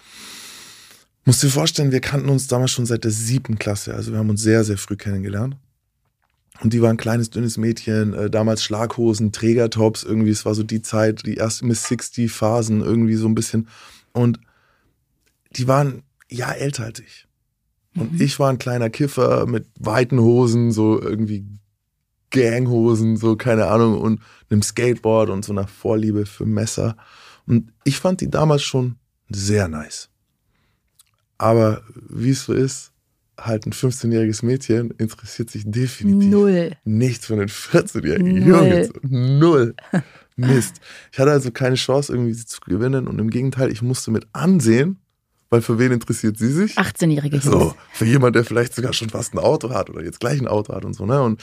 Musst dir vorstellen, wir kannten uns damals schon seit der 7. Klasse, also wir haben uns sehr, sehr früh kennengelernt. Und die war ein kleines, dünnes Mädchen, damals Schlaghosen, Trägertops, irgendwie, es war so die Zeit, die ersten Miss 60-Phasen, irgendwie so ein bisschen. Und die waren ein Jahr älter als ich. Und ich war ein kleiner Kiffer mit weiten Hosen, so irgendwie Ganghosen, so keine Ahnung, und einem Skateboard und so einer Vorliebe für Messer. Und ich fand die damals schon sehr nice. Aber wie es so ist, halt ein 15-jähriges Mädchen interessiert sich definitiv 0. nichts von den 14-jährigen Jungs. 0. Mist. Ich hatte also keine Chance, irgendwie sie zu gewinnen. Und im Gegenteil, ich musste mit ansehen, weil für wen interessiert sie sich? 18-jährige Jungs. So, für jemand, der vielleicht sogar schon fast ein Auto hat oder jetzt gleich ein Auto hat und so, Und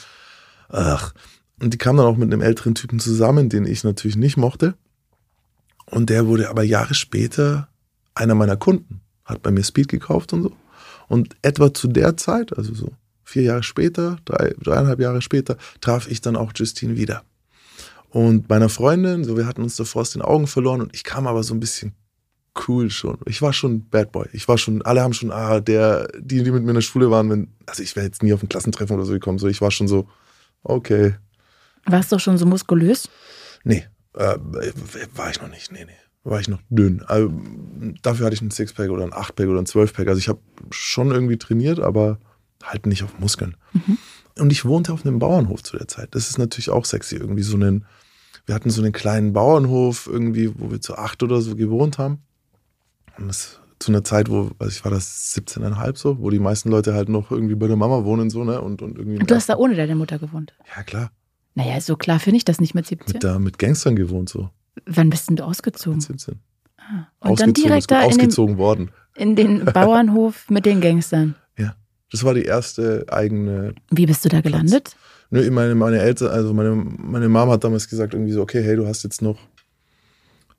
die kam dann auch mit einem älteren Typen zusammen, den ich natürlich nicht mochte. Und der wurde aber Jahre später einer meiner Kunden. Hat bei mir Speed gekauft und so. Und etwa zu der Zeit, also so 4 Jahre später, 3,5 Jahre später, traf ich dann auch Justine wieder. Und meiner Freundin, so, wir hatten uns davor aus den Augen verloren und ich kam aber so ein bisschen cool schon. Ich war schon Bad Boy. Alle haben schon, die mit mir in der Schule waren, also ich wäre jetzt nie auf ein Klassentreffen oder so gekommen, so, ich war schon so, okay. Warst du schon so muskulös? Nee, war ich noch nicht, nee. War ich noch dünn. Also, dafür hatte ich einen Sixpack oder einen 8-Pack oder einen 12-Pack. Also ich habe schon irgendwie trainiert, aber halt nicht auf Muskeln. Und ich wohnte auf einem Bauernhof zu der Zeit. Das ist natürlich auch sexy. Irgendwie wir hatten so einen kleinen Bauernhof irgendwie, wo wir zu 8 oder so gewohnt haben. Und das zu einer Zeit, ich war das 17,5 so, wo die meisten Leute halt noch irgendwie bei der Mama wohnen so, Und irgendwie. Und du hast da ohne deine Mutter gewohnt? Ja, klar. Naja, so klar finde ich das nicht mit 17. Mit Gangstern gewohnt so. Wann bist denn du ausgezogen? Mit 17. Und dann direkt da ausgezogen worden. In den Bauernhof mit den Gangstern? Ja, das war die erste eigene. Wie bist du da gelandet? Meine Eltern, also meine Mama hat damals gesagt irgendwie so, okay, hey, du hast jetzt noch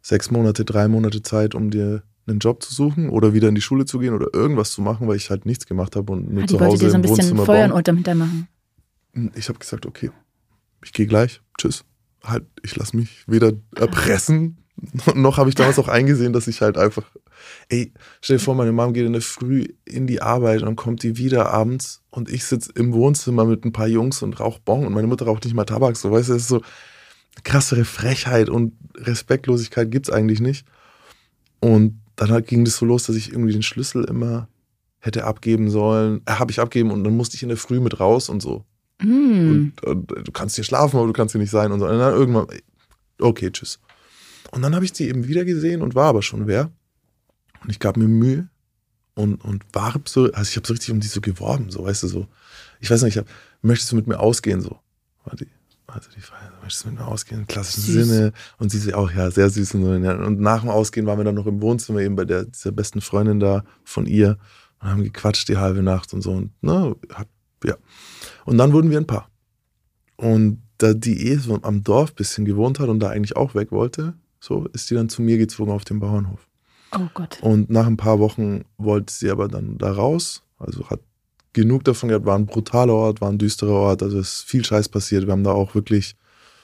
6 Monate, 3 Monate Zeit, um dir einen Job zu suchen oder wieder in die Schule zu gehen oder irgendwas zu machen, weil ich halt nichts gemacht habe und nur zu Hause wollte dir so ein im bisschen Wohnzimmer Feuer bauen. unterm Hintern machen. Ich habe gesagt, okay, ich gehe gleich, tschüss. Halt, ich lasse mich weder erpressen, noch habe ich damals auch eingesehen, dass ich halt einfach, stell dir vor, meine Mom geht in der Früh in die Arbeit und dann kommt die wieder abends und ich sitze im Wohnzimmer mit ein paar Jungs und rauche Bong und meine Mutter raucht nicht mal Tabak, so, weißt du, das ist so krassere Frechheit und Respektlosigkeit gibt's eigentlich nicht. Und dann ging das so los, dass ich irgendwie den Schlüssel immer hätte abgeben sollen, habe ich abgeben und dann musste ich in der Früh mit raus und so. Und du kannst hier schlafen, aber du kannst hier nicht sein und so. Und dann irgendwann, okay, tschüss. Und dann habe ich sie eben wieder gesehen und war aber schon wer. Und ich gab mir Mühe und war so, also ich habe so richtig um die so geworben, so, weißt du, so. Ich weiß nicht, möchtest du mit mir ausgehen, so? War die Frage, möchtest du mit mir ausgehen, im klassischen Sinne? Und sie ist auch, ja, sehr süß. Und nach dem Ausgehen waren wir dann noch im Wohnzimmer eben bei dieser besten Freundin da von ihr und haben gequatscht die halbe Nacht und so. Und ja. Und dann wurden wir ein Paar. Und da die so am Dorf ein bisschen gewohnt hat und da eigentlich auch weg wollte, so ist die dann zu mir gezogen auf den Bauernhof. Oh Gott. Und nach ein paar Wochen wollte sie aber dann da raus, also hat genug davon gehabt, war ein brutaler Ort, war ein düsterer Ort, also ist viel Scheiß passiert, wir haben da auch wirklich,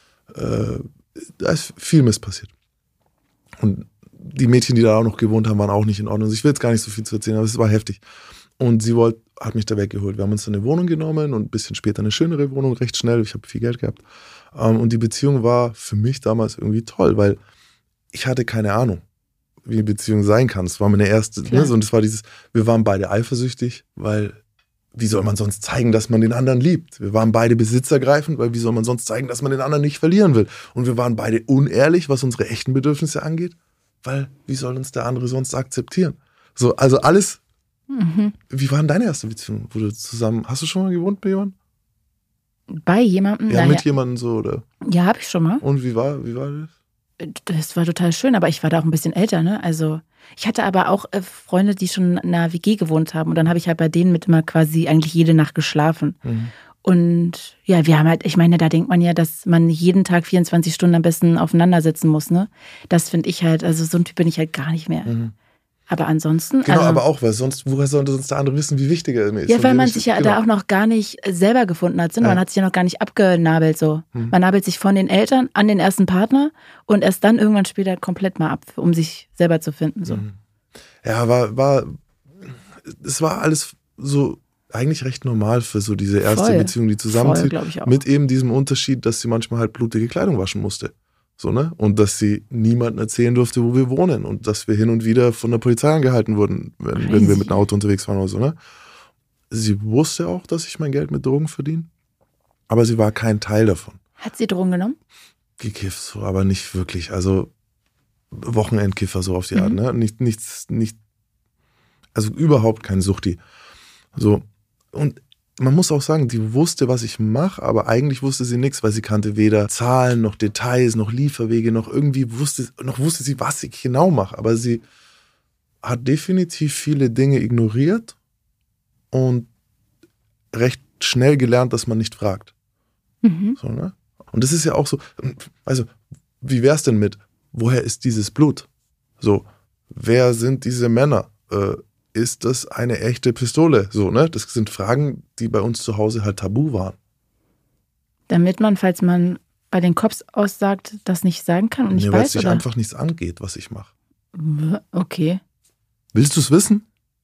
da ist viel Mist passiert. Und die Mädchen, die da auch noch gewohnt haben, waren auch nicht in Ordnung. Also ich will jetzt gar nicht so viel zu erzählen, aber es war heftig. Und sie hat mich da weggeholt. Wir haben uns dann eine Wohnung genommen und ein bisschen später eine schönere Wohnung, recht schnell. Ich habe viel Geld gehabt. Und die Beziehung war für mich damals irgendwie toll, weil ich hatte keine Ahnung, wie eine Beziehung sein kann. Es war meine erste, ne? Und es war wir waren beide eifersüchtig, weil wie soll man sonst zeigen, dass man den anderen liebt? Wir waren beide besitzergreifend, weil wie soll man sonst zeigen, dass man den anderen nicht verlieren will? Und wir waren beide unehrlich, was unsere echten Bedürfnisse angeht, weil wie soll uns der andere sonst akzeptieren? So, also alles. Wie war denn deine erste Beziehung? Hast du schon mal gewohnt bei jemandem? Bei jemandem? Ja, mit jemandem so, oder? Ja, habe ich schon mal. Und wie war das? Das war total schön, aber ich war da auch ein bisschen älter, ne? Also ich hatte aber auch Freunde, die schon in einer WG gewohnt haben und dann habe ich halt bei denen mit immer quasi eigentlich jede Nacht geschlafen. Und ja, wir haben halt, ich meine, da denkt man ja, dass man jeden Tag 24 Stunden am besten aufeinander sitzen muss, ne? Das finde ich halt, also so ein Typ bin ich halt gar nicht mehr. Aber ansonsten. Genau, aber auch, weil woher sollte sonst der andere wissen, wie wichtig er mir ist? Ja, weil man sich ja da auch noch gar nicht selber gefunden hat. Man hat sich ja noch gar nicht abgenabelt so. Man nabelt sich von den Eltern an den ersten Partner und erst dann irgendwann später komplett mal ab, um sich selber zu finden. So. Ja, es war alles so eigentlich recht normal für so diese erste Beziehung, die zusammenzieht. Mit eben diesem Unterschied, dass sie manchmal halt blutige Kleidung waschen musste. So, ne? Und dass sie niemandem erzählen durfte, wo wir wohnen. Und dass wir hin und wieder von der Polizei angehalten wurden, wenn wir mit einem Auto unterwegs waren oder so, ne? Sie wusste auch, dass ich mein Geld mit Drogen verdiene. Aber sie war kein Teil davon. Hat sie Drogen genommen? Gekifft, so, aber nicht wirklich. Also Wochenendkiffer so auf die Art, ne? Also überhaupt kein Suchti. So. Und man muss auch sagen, die wusste, was ich mache, aber eigentlich wusste sie nichts, weil sie kannte weder Zahlen, noch Details, noch Lieferwege, noch irgendwie wusste sie, was ich genau mache. Aber sie hat definitiv viele Dinge ignoriert und recht schnell gelernt, dass man nicht fragt. So, ne? Und das ist ja auch so, also wie wär's denn mit, woher ist dieses Blut? So, wer sind diese Männer? Ist das eine echte Pistole? So, ne? Das sind Fragen, die bei uns zu Hause halt tabu waren. Damit man, falls man bei den Cops aussagt, das nicht sagen kann und nicht weiß, weil es sich einfach nichts angeht, was ich mache. Okay. Willst du es wissen?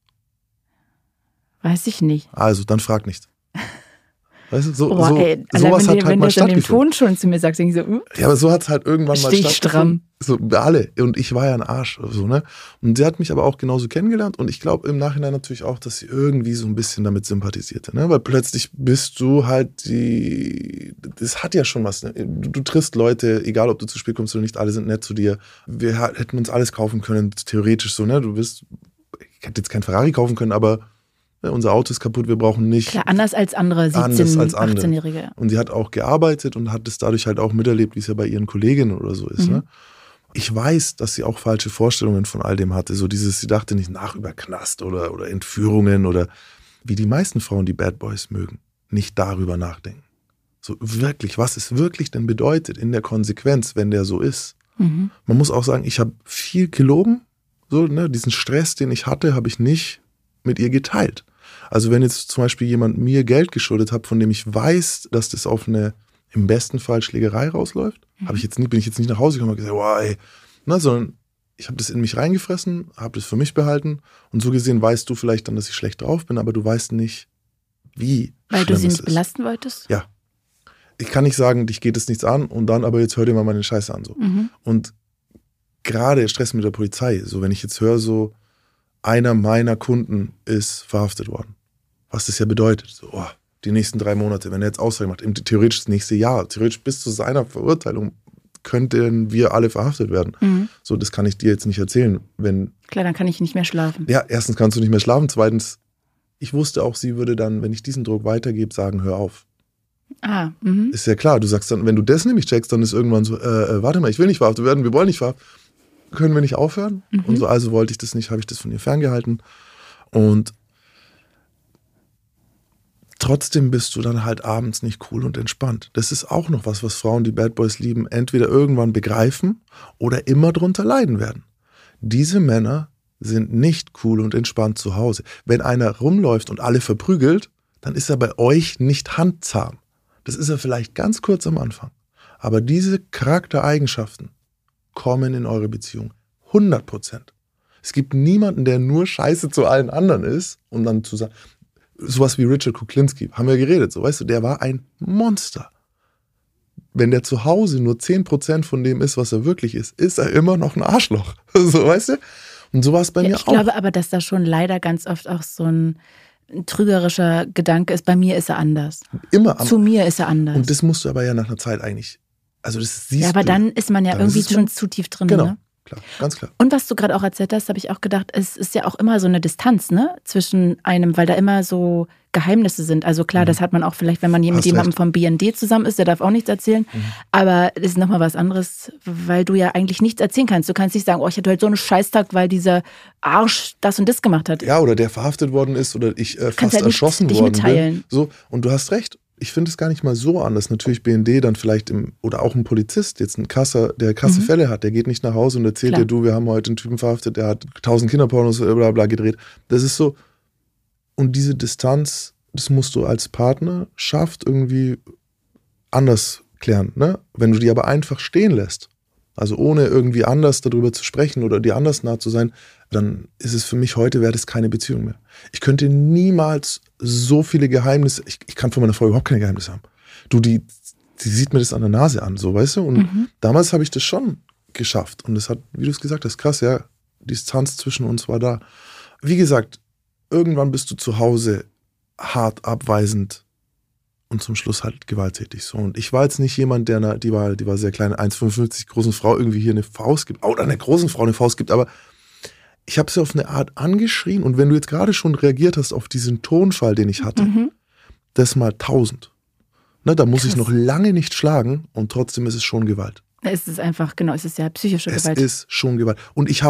Weiß ich nicht. Also, dann frag nicht. Weißt du, sowas hat halt mal stattgefunden. Wenn du den Ton schon zu mir sagst, denke ich so, ja, aber so hat es halt irgendwann mal stattgefunden. Stramm. So, alle. Und ich war ja ein Arsch. So, ne? Und sie hat mich aber auch genauso kennengelernt. Und ich glaube im Nachhinein natürlich auch, dass sie irgendwie so ein bisschen damit sympathisierte. Ne? Weil plötzlich bist du halt das hat ja schon was. Ne? Du triffst Leute, egal ob du zu spät kommst oder nicht, alle sind nett zu dir. Wir hätten uns alles kaufen können, theoretisch so. Ne? Ich hätte jetzt kein Ferrari kaufen können, aber unser Auto ist kaputt, wir brauchen nicht. Klar, anders als andere 18-Jährige. Ja. Und sie hat auch gearbeitet und hat es dadurch halt auch miterlebt, wie es ja bei ihren Kolleginnen oder so ist. Ne? Ich weiß, dass sie auch falsche Vorstellungen von all dem hatte. So sie dachte nicht nach über Knast oder Entführungen oder wie die meisten Frauen, die Bad Boys mögen, nicht darüber nachdenken. So wirklich, was es wirklich denn bedeutet in der Konsequenz, wenn der so ist. Man muss auch sagen, ich habe viel gelogen. So, ne, diesen Stress, den ich hatte, habe ich nicht mit ihr geteilt. Also wenn jetzt zum Beispiel jemand mir Geld geschuldet hat, von dem ich weiß, dass das auf eine im besten Fall Schlägerei rausläuft, bin ich jetzt nicht nach Hause gekommen und gesagt, wow, ey, sondern ich habe das in mich reingefressen, habe das für mich behalten und so gesehen weißt du vielleicht dann, dass ich schlecht drauf bin, aber du weißt nicht, wie Weil du sie nicht ist. belasten wolltest? Ja. Ich kann nicht sagen, dich geht es nichts an und dann, aber jetzt hör dir mal meine Scheiße an. So. Und gerade Stress mit der Polizei, so wenn ich jetzt höre, so einer meiner Kunden ist verhaftet worden. Was das ja bedeutet. So, die nächsten 3 Monate, wenn er jetzt Aussage macht, theoretisch das nächste Jahr, theoretisch bis zu seiner Verurteilung könnten wir alle verhaftet werden. So, das kann ich dir jetzt nicht erzählen. Klar, dann kann ich nicht mehr schlafen. Ja, erstens kannst du nicht mehr schlafen, zweitens, ich wusste auch, sie würde dann, wenn ich diesen Druck weitergebe, sagen, hör auf. Ist ja klar, du sagst dann, wenn du das nämlich checkst, dann ist irgendwann so, warte mal, ich will nicht verhaftet werden, wir wollen nicht verhaftet. Können wir nicht aufhören? Und so, also wollte ich das nicht, habe ich das von ihr ferngehalten. Und trotzdem bist du dann halt abends nicht cool und entspannt. Das ist auch noch was Frauen, die Bad Boys lieben, entweder irgendwann begreifen oder immer drunter leiden werden. Diese Männer sind nicht cool und entspannt zu Hause. Wenn einer rumläuft und alle verprügelt, dann ist er bei euch nicht handzahm. Das ist er vielleicht ganz kurz am Anfang. Aber diese Charaktereigenschaften kommen in eure Beziehung. 100%. Es gibt niemanden, der nur scheiße zu allen anderen ist und dann zu sagen, sowas wie Richard Kuklinski, haben wir geredet, so weißt du, der war ein Monster. Wenn der zu Hause nur 10% von dem ist, was er wirklich ist er immer noch ein Arschloch. So, weißt du? Und so war es bei mir auch. Ich glaube aber, dass da schon leider ganz oft auch so ein trügerischer Gedanke ist. Bei mir ist er anders. Zu mir ist er anders. Und das musst du aber ja nach einer Zeit eigentlich, also das siehst du. Ja, aber dann ist man ja irgendwie schon zu tief drin. Genau, ne? Klar, ganz klar. Und was du gerade auch erzählt hast, habe ich auch gedacht, es ist ja auch immer so eine Distanz, ne, zwischen einem, weil da immer so Geheimnisse sind. Also klar, das hat man auch vielleicht, wenn man mit jemandem vom BND zusammen ist, der darf auch nichts erzählen. Aber es ist nochmal was anderes, weil du ja eigentlich nichts erzählen kannst. Du kannst nicht sagen, ich hatte heute so einen Scheißtag, weil dieser Arsch das und das gemacht hat. Ja, oder der verhaftet worden ist oder ich fast erschossen worden bin. So, und du hast recht. Ich finde es gar nicht mal so anders. Natürlich BND dann vielleicht oder auch ein Polizist, jetzt ein Kasser, der krasse Fälle hat, der geht nicht nach Hause und erzählt dir, wir haben heute einen Typen verhaftet, der hat 1000 Kinderpornos bla bla gedreht. Das ist so. Und diese Distanz, das musst du als Partnerschaft irgendwie anders klären. Ne? Wenn du die aber einfach stehen lässt, also ohne irgendwie anders darüber zu sprechen oder dir anders nah zu sein, dann ist es für mich heute, wäre das keine Beziehung mehr. Ich könnte niemals so viele Geheimnisse, ich kann von meiner Frau überhaupt keine Geheimnisse haben. Die sieht mir das an der Nase an, so, weißt du? Und damals habe ich das schon geschafft. Und es hat, wie du es gesagt hast, krass, ja, die Distanz zwischen uns war da. Wie gesagt, irgendwann bist du zu Hause hart abweisend und zum Schluss halt gewalttätig. So. Und ich war jetzt nicht jemand, die war sehr klein, 1,55 großen Frau irgendwie hier eine Faust gibt, oder einer großen Frau eine Faust gibt, aber ich habe sie auf eine Art angeschrien und wenn du jetzt gerade schon reagiert hast auf diesen Tonfall, den ich hatte, das mal 1000. Ne, da muss Krass. Ich noch lange nicht schlagen und trotzdem ist es schon Gewalt. Es ist einfach, genau, es ist ja psychische Gewalt. Es ist schon Gewalt. Und ich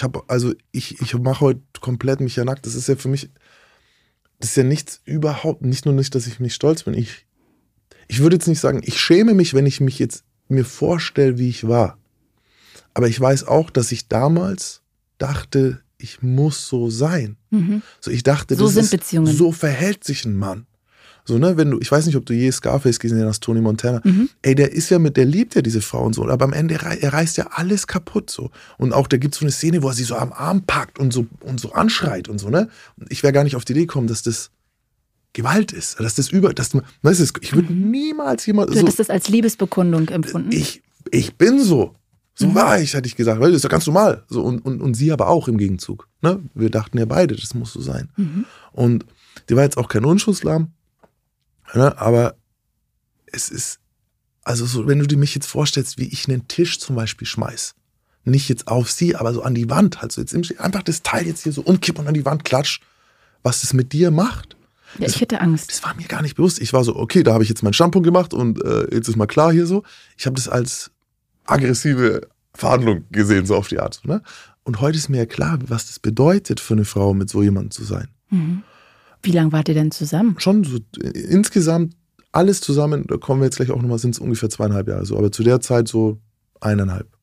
mache heute komplett mich ja nackt. Das ist ja für mich, das ist ja nichts überhaupt, nicht nur nicht, dass ich nicht stolz bin. Ich würde jetzt nicht sagen, ich schäme mich, wenn ich mich jetzt mir vorstelle, wie ich war. Aber ich weiß auch, dass ich damals dachte, ich muss so sein. So, ich dachte, so sind Beziehungen. So verhält sich ein Mann. So, ne, ich weiß nicht, ob du je Scarface gesehen hast, Tony Montana. Ey, der liebt ja diese Frau und so, aber am Ende, er reißt ja alles kaputt, so. Und auch, da gibt es so eine Szene, wo er sie so am Arm packt und so anschreit und so, ne. Und ich wäre gar nicht auf die Idee gekommen, dass das Gewalt ist, ich würde niemals jemand so. Du hättest das als Liebesbekundung empfunden? Ich bin so. So war ich, hätte ich gesagt, weil das ist ja ganz normal. So, und sie aber auch im Gegenzug. Ne? Wir dachten ja beide, das muss so sein. Und die war jetzt auch kein Unschusslamm, ne? Aber es ist, also so, wenn du mich jetzt vorstellst, wie ich einen Tisch zum Beispiel schmeiß, nicht jetzt auf sie, aber so an die Wand, halt so jetzt einfach das Teil jetzt hier so umkippen und an die Wand klatsch, was das mit dir macht. Ja, ich hätte Angst. Das war mir gar nicht bewusst. Ich war so, okay, da habe ich jetzt meinen Standpunkt gemacht und jetzt ist mal klar hier so. Ich habe das als aggressive Verhandlung gesehen, so auf die Art. Ne? Und heute ist mir ja klar, was das bedeutet für eine Frau, mit so jemandem zu sein. Wie lange wart ihr denn zusammen? Schon so insgesamt, alles zusammen, da kommen wir jetzt gleich auch nochmal, sind es ungefähr 2,5 Jahre so. Aber zu der Zeit so 1,5.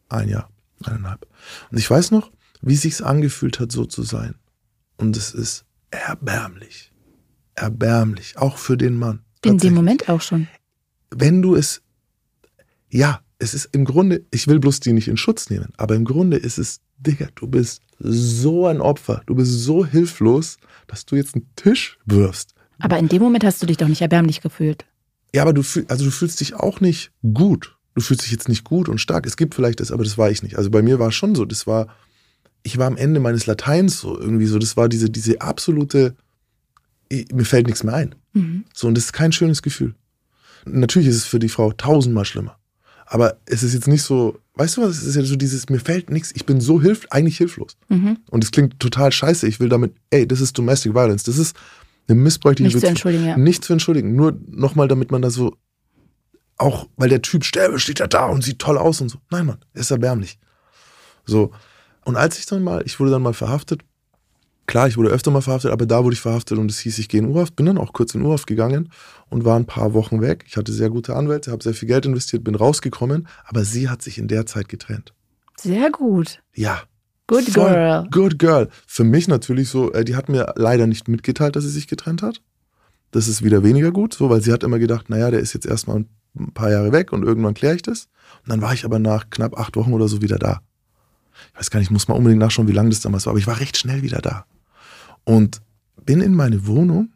1 Jahr, 1,5. Und ich weiß noch, wie es sich angefühlt hat, so zu sein. Und es ist erbärmlich. Erbärmlich, auch für den Mann. In dem Moment auch schon. Wenn du es, ja, es ist im Grunde, ich will bloß die nicht in Schutz nehmen, aber im Grunde ist es, Digga, du bist so ein Opfer, du bist so hilflos, dass du jetzt einen Tisch wirfst. Aber in dem Moment hast du dich doch nicht erbärmlich gefühlt. Ja, aber du fühlst dich auch nicht gut. Du fühlst dich jetzt nicht gut und stark. Es gibt vielleicht das, aber das war ich nicht. Also bei mir war es schon so, ich war am Ende meines Lateins so irgendwie so, das war diese absolute, mir fällt nichts mehr ein. So, und das ist kein schönes Gefühl. Natürlich ist es für die Frau 1000-mal schlimmer. Aber es ist jetzt nicht so, weißt du was, es ist ja so dieses, mir fällt nichts, ich bin so eigentlich hilflos. Und es klingt total scheiße, ich will damit, das ist Domestic Violence, das ist eine missbräuchliche Nicht zu entschuldigen, ja. Nicht zu entschuldigen, nur nochmal, damit man da so, auch weil der Typ steht ja da und sieht toll aus und so. Nein, Mann, er ist erbärmlich. So, und als ich wurde dann mal verhaftet, klar, ich wurde öfter mal verhaftet, aber da wurde ich verhaftet und es hieß, ich gehe in U-Haft, bin dann auch kurz in U-Haft gegangen und war ein paar Wochen weg. Ich hatte sehr gute Anwälte, habe sehr viel Geld investiert, bin rausgekommen, aber sie hat sich in der Zeit getrennt. Sehr gut. Ja. Good girl. Good girl. Für mich natürlich so, die hat mir leider nicht mitgeteilt, dass sie sich getrennt hat. Das ist wieder weniger gut, so, weil sie hat immer gedacht, naja, der ist jetzt erstmal ein paar Jahre weg und irgendwann kläre ich das. Und dann war ich aber nach knapp 8 Wochen oder so wieder da. Ich weiß gar nicht, ich muss mal unbedingt nachschauen, wie lange das damals war, aber ich war recht schnell wieder da. Und bin in meine Wohnung.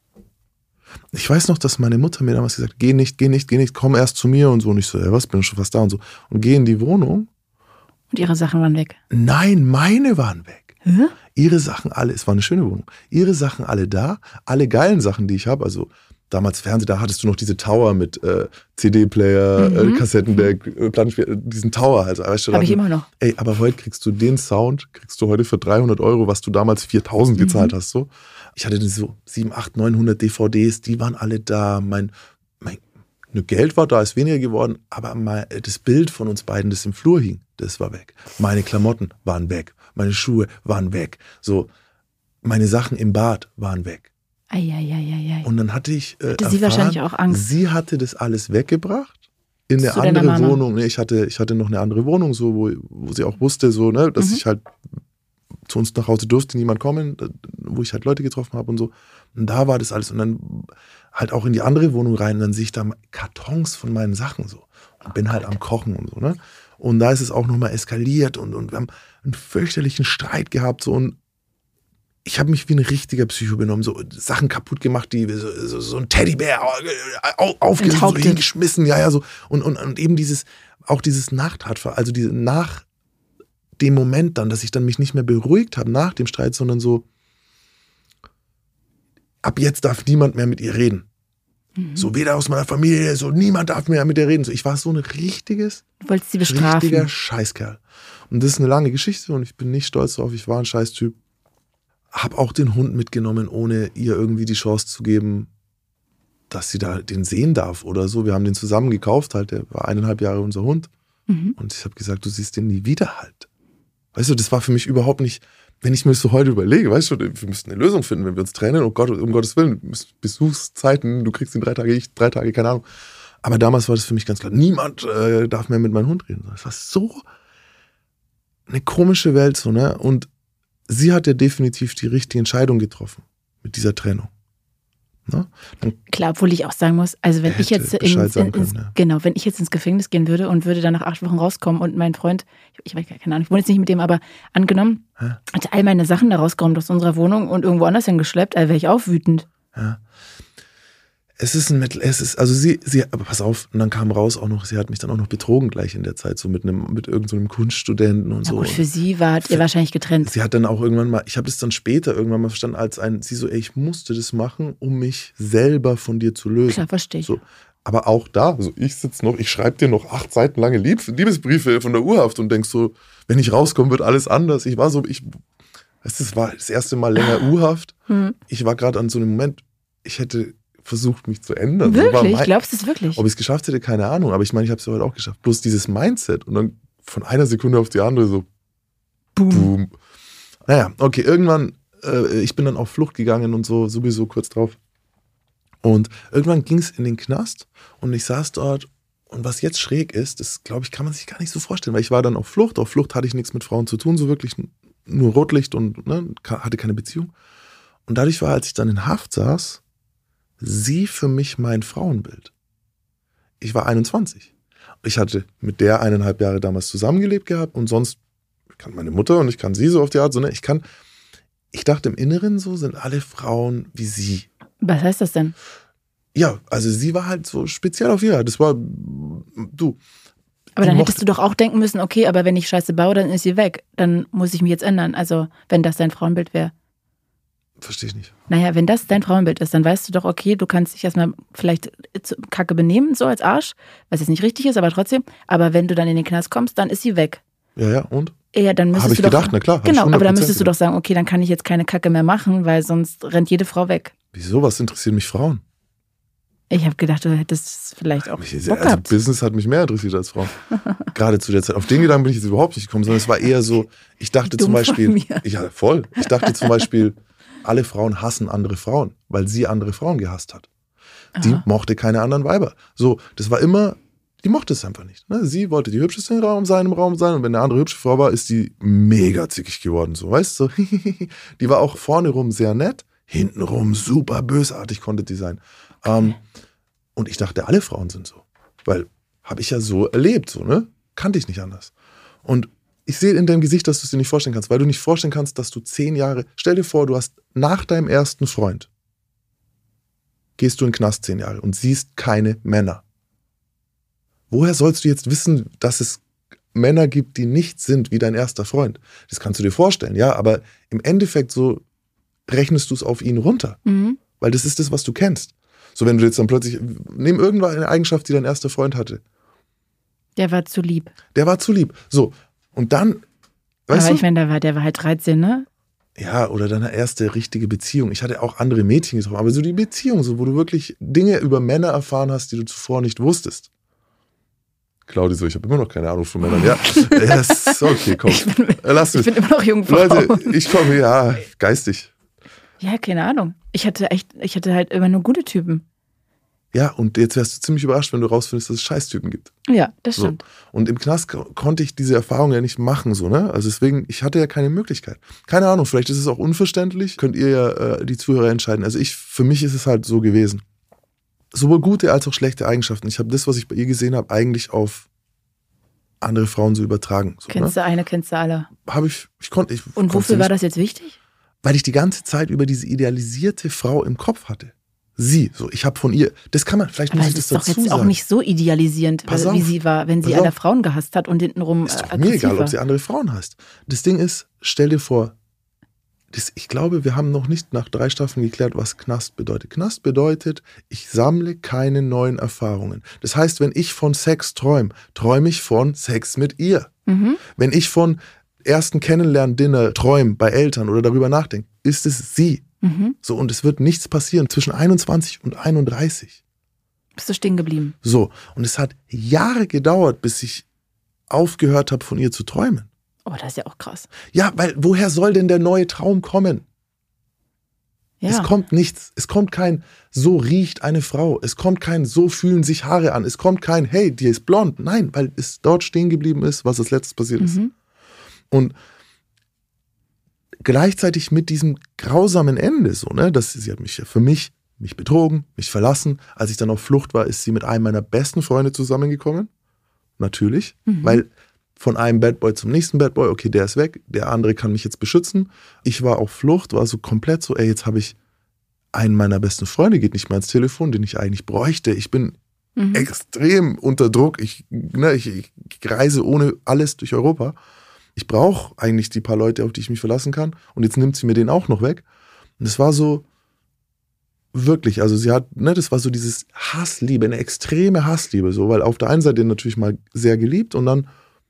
Ich weiß noch, dass meine Mutter mir damals gesagt hat, geh nicht, komm erst zu mir und so. Und ich so, was, bin schon fast da und so. Und gehe in die Wohnung. Und ihre Sachen waren weg? Nein, meine waren weg. Hä? Ihre Sachen alle, es war eine schöne Wohnung, ihre Sachen alle da, alle geilen Sachen, die ich habe, also damals Fernsehen, da hattest du noch diese Tower mit CD-Player, Kassettendeck, Plattenspieler, diesen Tower halt. Habe ich immer noch. Aber heute kriegst du den Sound, heute für 300 €, was du damals 4.000 gezahlt hast. So. Ich hatte so 700, 800, 900 DVDs, die waren alle da. Mein Geld war da, ist weniger geworden, aber das Bild von uns beiden, das im Flur hing, das war weg. Meine Klamotten waren weg, meine Schuhe waren weg. So, meine Sachen im Bad waren weg. Ei. Und dann hatte ich hatte sie wahrscheinlich auch Angst. Sie hatte das alles weggebracht in eine andere Wohnung. Nee, ich hatte noch eine andere Wohnung, so, wo sie auch wusste, so, ne, dass ich halt zu uns nach Hause durfte niemand kommen, wo ich halt Leute getroffen habe und so. Und da war das alles. Und dann halt auch in die andere Wohnung rein. Und dann sehe ich da Kartons von meinen Sachen so. Und bin halt am Kochen und so, ne. Und da ist es auch nochmal eskaliert und wir haben einen fürchterlichen Streit gehabt, so, und ich habe mich wie ein richtiger Psycho benommen, so Sachen kaputt gemacht, die so ein Teddybär aufgerissen, so hingeschmissen, ja, so. Und eben dieses Nachtratver, also nach dem Moment dann, dass ich dann mich nicht mehr beruhigt habe nach dem Streit, sondern so, ab jetzt darf niemand mehr mit ihr reden. So, weder aus meiner Familie, so, niemand darf mehr mit ihr reden. So, ich war so ein richtiger Scheißkerl. Und das ist eine lange Geschichte und ich bin nicht stolz drauf, ich war ein Scheißtyp. Hab auch den Hund mitgenommen, ohne ihr irgendwie die Chance zu geben, dass sie da den sehen darf oder so. Wir haben den zusammen gekauft, halt, der war 1,5 Jahre unser Hund. Und ich habe gesagt, du siehst den nie wieder halt. Weißt du, das war für mich überhaupt nicht, wenn ich mir das so heute überlege, weißt du, wir müssten eine Lösung finden, wenn wir uns trennen, um Gottes Willen, Besuchszeiten, du kriegst ihn 3 Tage, ich 3 Tage, keine Ahnung. Aber damals war das für mich ganz klar, niemand darf mehr mit meinem Hund reden. Das war so eine komische Welt, so, ne? Und sie hat ja definitiv die richtige Entscheidung getroffen mit dieser Trennung. Ne? Klar, obwohl ich auch sagen muss, also wenn ich jetzt wenn ich jetzt ins Gefängnis gehen würde und würde dann nach 8 Wochen rauskommen und mein Freund, ich weiß keine Ahnung, ich wohne jetzt nicht mit dem, aber angenommen, hatte all meine Sachen da rausgekommen aus unserer Wohnung und irgendwo anders hingeschleppt, wäre ich auch wütend. Ja. Also sie, aber pass auf, und dann kam raus auch noch, sie hat mich dann auch noch betrogen gleich in der Zeit, so mit irgendeinem so Kunststudenten und so. Gut, für sie wart ihr wahrscheinlich getrennt. Sie hat dann auch irgendwann mal, ich habe das dann später irgendwann mal verstanden, sie so, ich musste das machen, um mich selber von dir zu lösen. Klar, verstehe ich. So. Aber auch da, also ich sitze noch, ich schreibe dir noch 8 Seiten lange Liebesbriefe von der Urhaft und denk so, wenn ich rauskomme, wird alles anders. Das war das erste Mal länger Urhaft. Ich war gerade an so einem Moment, ich hätte versucht, mich zu ändern. Wirklich? Glaubst du es wirklich? Ob ich es geschafft hätte, keine Ahnung. Aber ich meine, ich habe es ja heute auch geschafft. Bloß dieses Mindset und dann von einer Sekunde auf die andere so Boom. Naja, okay, irgendwann, ich bin dann auf Flucht gegangen und so, sowieso kurz drauf. Und irgendwann ging es in den Knast und ich saß dort Und was jetzt schräg ist, das, glaube ich, kann man sich gar nicht so vorstellen, weil ich war dann auf Flucht. Auf Flucht hatte ich nichts mit Frauen zu tun, so wirklich nur Rotlicht und hatte keine Beziehung. Und dadurch war, als ich dann in Haft saß, sie für mich mein Frauenbild. Ich war 21. Ich hatte mit der 1,5 Jahre damals zusammengelebt gehabt und sonst, ich kann meine Mutter und ich kann sie so auf die Art, so, ne, ich dachte im Inneren so, sind alle Frauen wie sie. Was heißt das denn? Ja, also sie war halt so speziell auf ihre Art. Das war, du. Aber dann hättest du doch auch denken müssen, okay, aber wenn ich Scheiße baue, dann ist sie weg. Dann muss ich mich jetzt ändern. Also, wenn das dein Frauenbild wäre. Verstehe ich nicht. Naja, wenn das dein Frauenbild ist, dann weißt du doch, okay, du kannst dich erstmal vielleicht kacke benehmen, so als Arsch, was jetzt nicht richtig ist, aber trotzdem. Aber wenn du dann in den Knast kommst, dann ist sie weg. Ja, und? Ja, dann müsstest Habe ich du gedacht, doch, na klar. Genau, aber dann müsstest du doch sagen, okay, dann kann ich jetzt keine Kacke mehr machen, weil sonst rennt jede Frau weg. Wieso? Was interessieren mich Frauen? Ich habe gedacht, du hättest vielleicht auch Bock gehabt. Business hat mich mehr interessiert als Frauen. Gerade zu der Zeit. Auf den Gedanken bin ich jetzt überhaupt nicht gekommen, sondern es war eher so, ich dachte zum Beispiel, ja voll, ich dachte zum Beispiel, alle Frauen hassen andere Frauen, weil sie andere Frauen gehasst hat. Die mochte keine anderen Weiber. So, das war immer, die mochte es einfach nicht. Ne? Sie wollte die hübscheste im Raum sein und wenn eine andere hübsche Frau war, ist die mega zickig geworden. So, weißt du? Die war auch vorne rum sehr nett, hintenrum super bösartig konnte die sein. Okay. Und ich dachte, alle Frauen sind so. Weil, habe ich ja so erlebt, so, ne? Kannte ich nicht anders. Und ich sehe in deinem Gesicht, dass du es dir nicht vorstellen kannst, weil du nicht vorstellen kannst, dass du 10 Jahre, stell dir vor, du hast nach deinem ersten Freund, gehst du in den Knast 10 Jahre und siehst keine Männer. Woher sollst du jetzt wissen, dass es Männer gibt, die nicht sind wie dein erster Freund? Das kannst du dir vorstellen, ja, aber im Endeffekt so rechnest du es auf ihn runter. Mhm. Weil das ist das, was du kennst. So, wenn du jetzt dann plötzlich, nimm irgendeine Eigenschaft, die dein erster Freund hatte. Der war zu lieb. Der war zu lieb. So, und dann, weißt aber du? Ich meine, der war halt 13, ne? Ja, oder deine erste richtige Beziehung. Ich hatte auch andere Mädchen getroffen, aber so die Beziehung, so, wo du wirklich Dinge über Männer erfahren hast, die du zuvor nicht wusstest. Claudi so, ich habe immer noch keine Ahnung von Männern. Ja, yes, okay, komm. Lass mich. Ich bin immer noch Jungfrau. Leute, ich komme, ja, geistig. Ja, keine Ahnung. Ich hatte halt immer nur gute Typen. Ja, und jetzt wärst du ziemlich überrascht, wenn du rausfindest, dass es Scheißtypen gibt. Ja, das stimmt. So. Und im Knast konnte ich diese Erfahrung ja nicht machen, so, ne? Also deswegen, ich hatte ja keine Möglichkeit. Keine Ahnung, vielleicht ist es auch unverständlich. Könnt ihr ja die Zuhörer entscheiden. Also für mich ist es halt so gewesen. Sowohl gute als auch schlechte Eigenschaften. Ich habe das, was ich bei ihr gesehen habe, eigentlich auf andere Frauen so übertragen. So, kennst du eine, kennst du alle? Und wofür war das jetzt wichtig? Weil ich die ganze Zeit über diese idealisierte Frau im Kopf hatte. Sie, so, ich habe von ihr, das kann man, vielleicht muss ich das dazu sagen. Aber das ist doch jetzt auch nicht so idealisierend, wie sie war, wenn sie alle Frauen gehasst hat und hintenrum ist doch mir egal, ob sie andere Frauen hasst. Das Ding ist, stell dir vor, ich glaube, wir haben noch nicht nach 3 Staffeln geklärt, was Knast bedeutet. Knast bedeutet, ich sammle keine neuen Erfahrungen. Das heißt, wenn ich von Sex träume ich von Sex mit ihr. Mhm. Wenn ich von ersten Kennenlernen-Dinner träume bei Eltern oder darüber nachdenke, ist es sie. Mhm. So, und es wird nichts passieren zwischen 21 und 31. Bist du stehen geblieben? So, und es hat Jahre gedauert, bis ich aufgehört habe, von ihr zu träumen. Oh, das ist ja auch krass. Ja, weil woher soll denn der neue Traum kommen? Ja. Es kommt nichts. Es kommt kein, so riecht eine Frau. Es kommt kein, so fühlen sich Haare an. Es kommt kein, hey, die ist blond. Nein, weil es dort stehen geblieben ist, was als letztes passiert ist. Und gleichzeitig mit diesem grausamen Ende, so, ne, dass sie hat mich betrogen, mich verlassen. Als ich dann auf Flucht war, ist sie mit einem meiner besten Freunde zusammengekommen. Natürlich, weil von einem Bad Boy zum nächsten Bad Boy, okay, der ist weg, der andere kann mich jetzt beschützen. Ich war auf Flucht, war so komplett so, ey, jetzt habe ich einen meiner besten Freunde, geht nicht mehr ans Telefon, den ich eigentlich bräuchte. Ich bin extrem unter Druck. Ich reise ohne alles durch Europa. Ich brauche eigentlich die paar Leute, auf die ich mich verlassen kann. Und jetzt nimmt sie mir den auch noch weg. Und es war so, wirklich, also sie hat, ne, das war so dieses Hassliebe, eine extreme Hassliebe, so, weil auf der einen Seite natürlich mal sehr geliebt und dann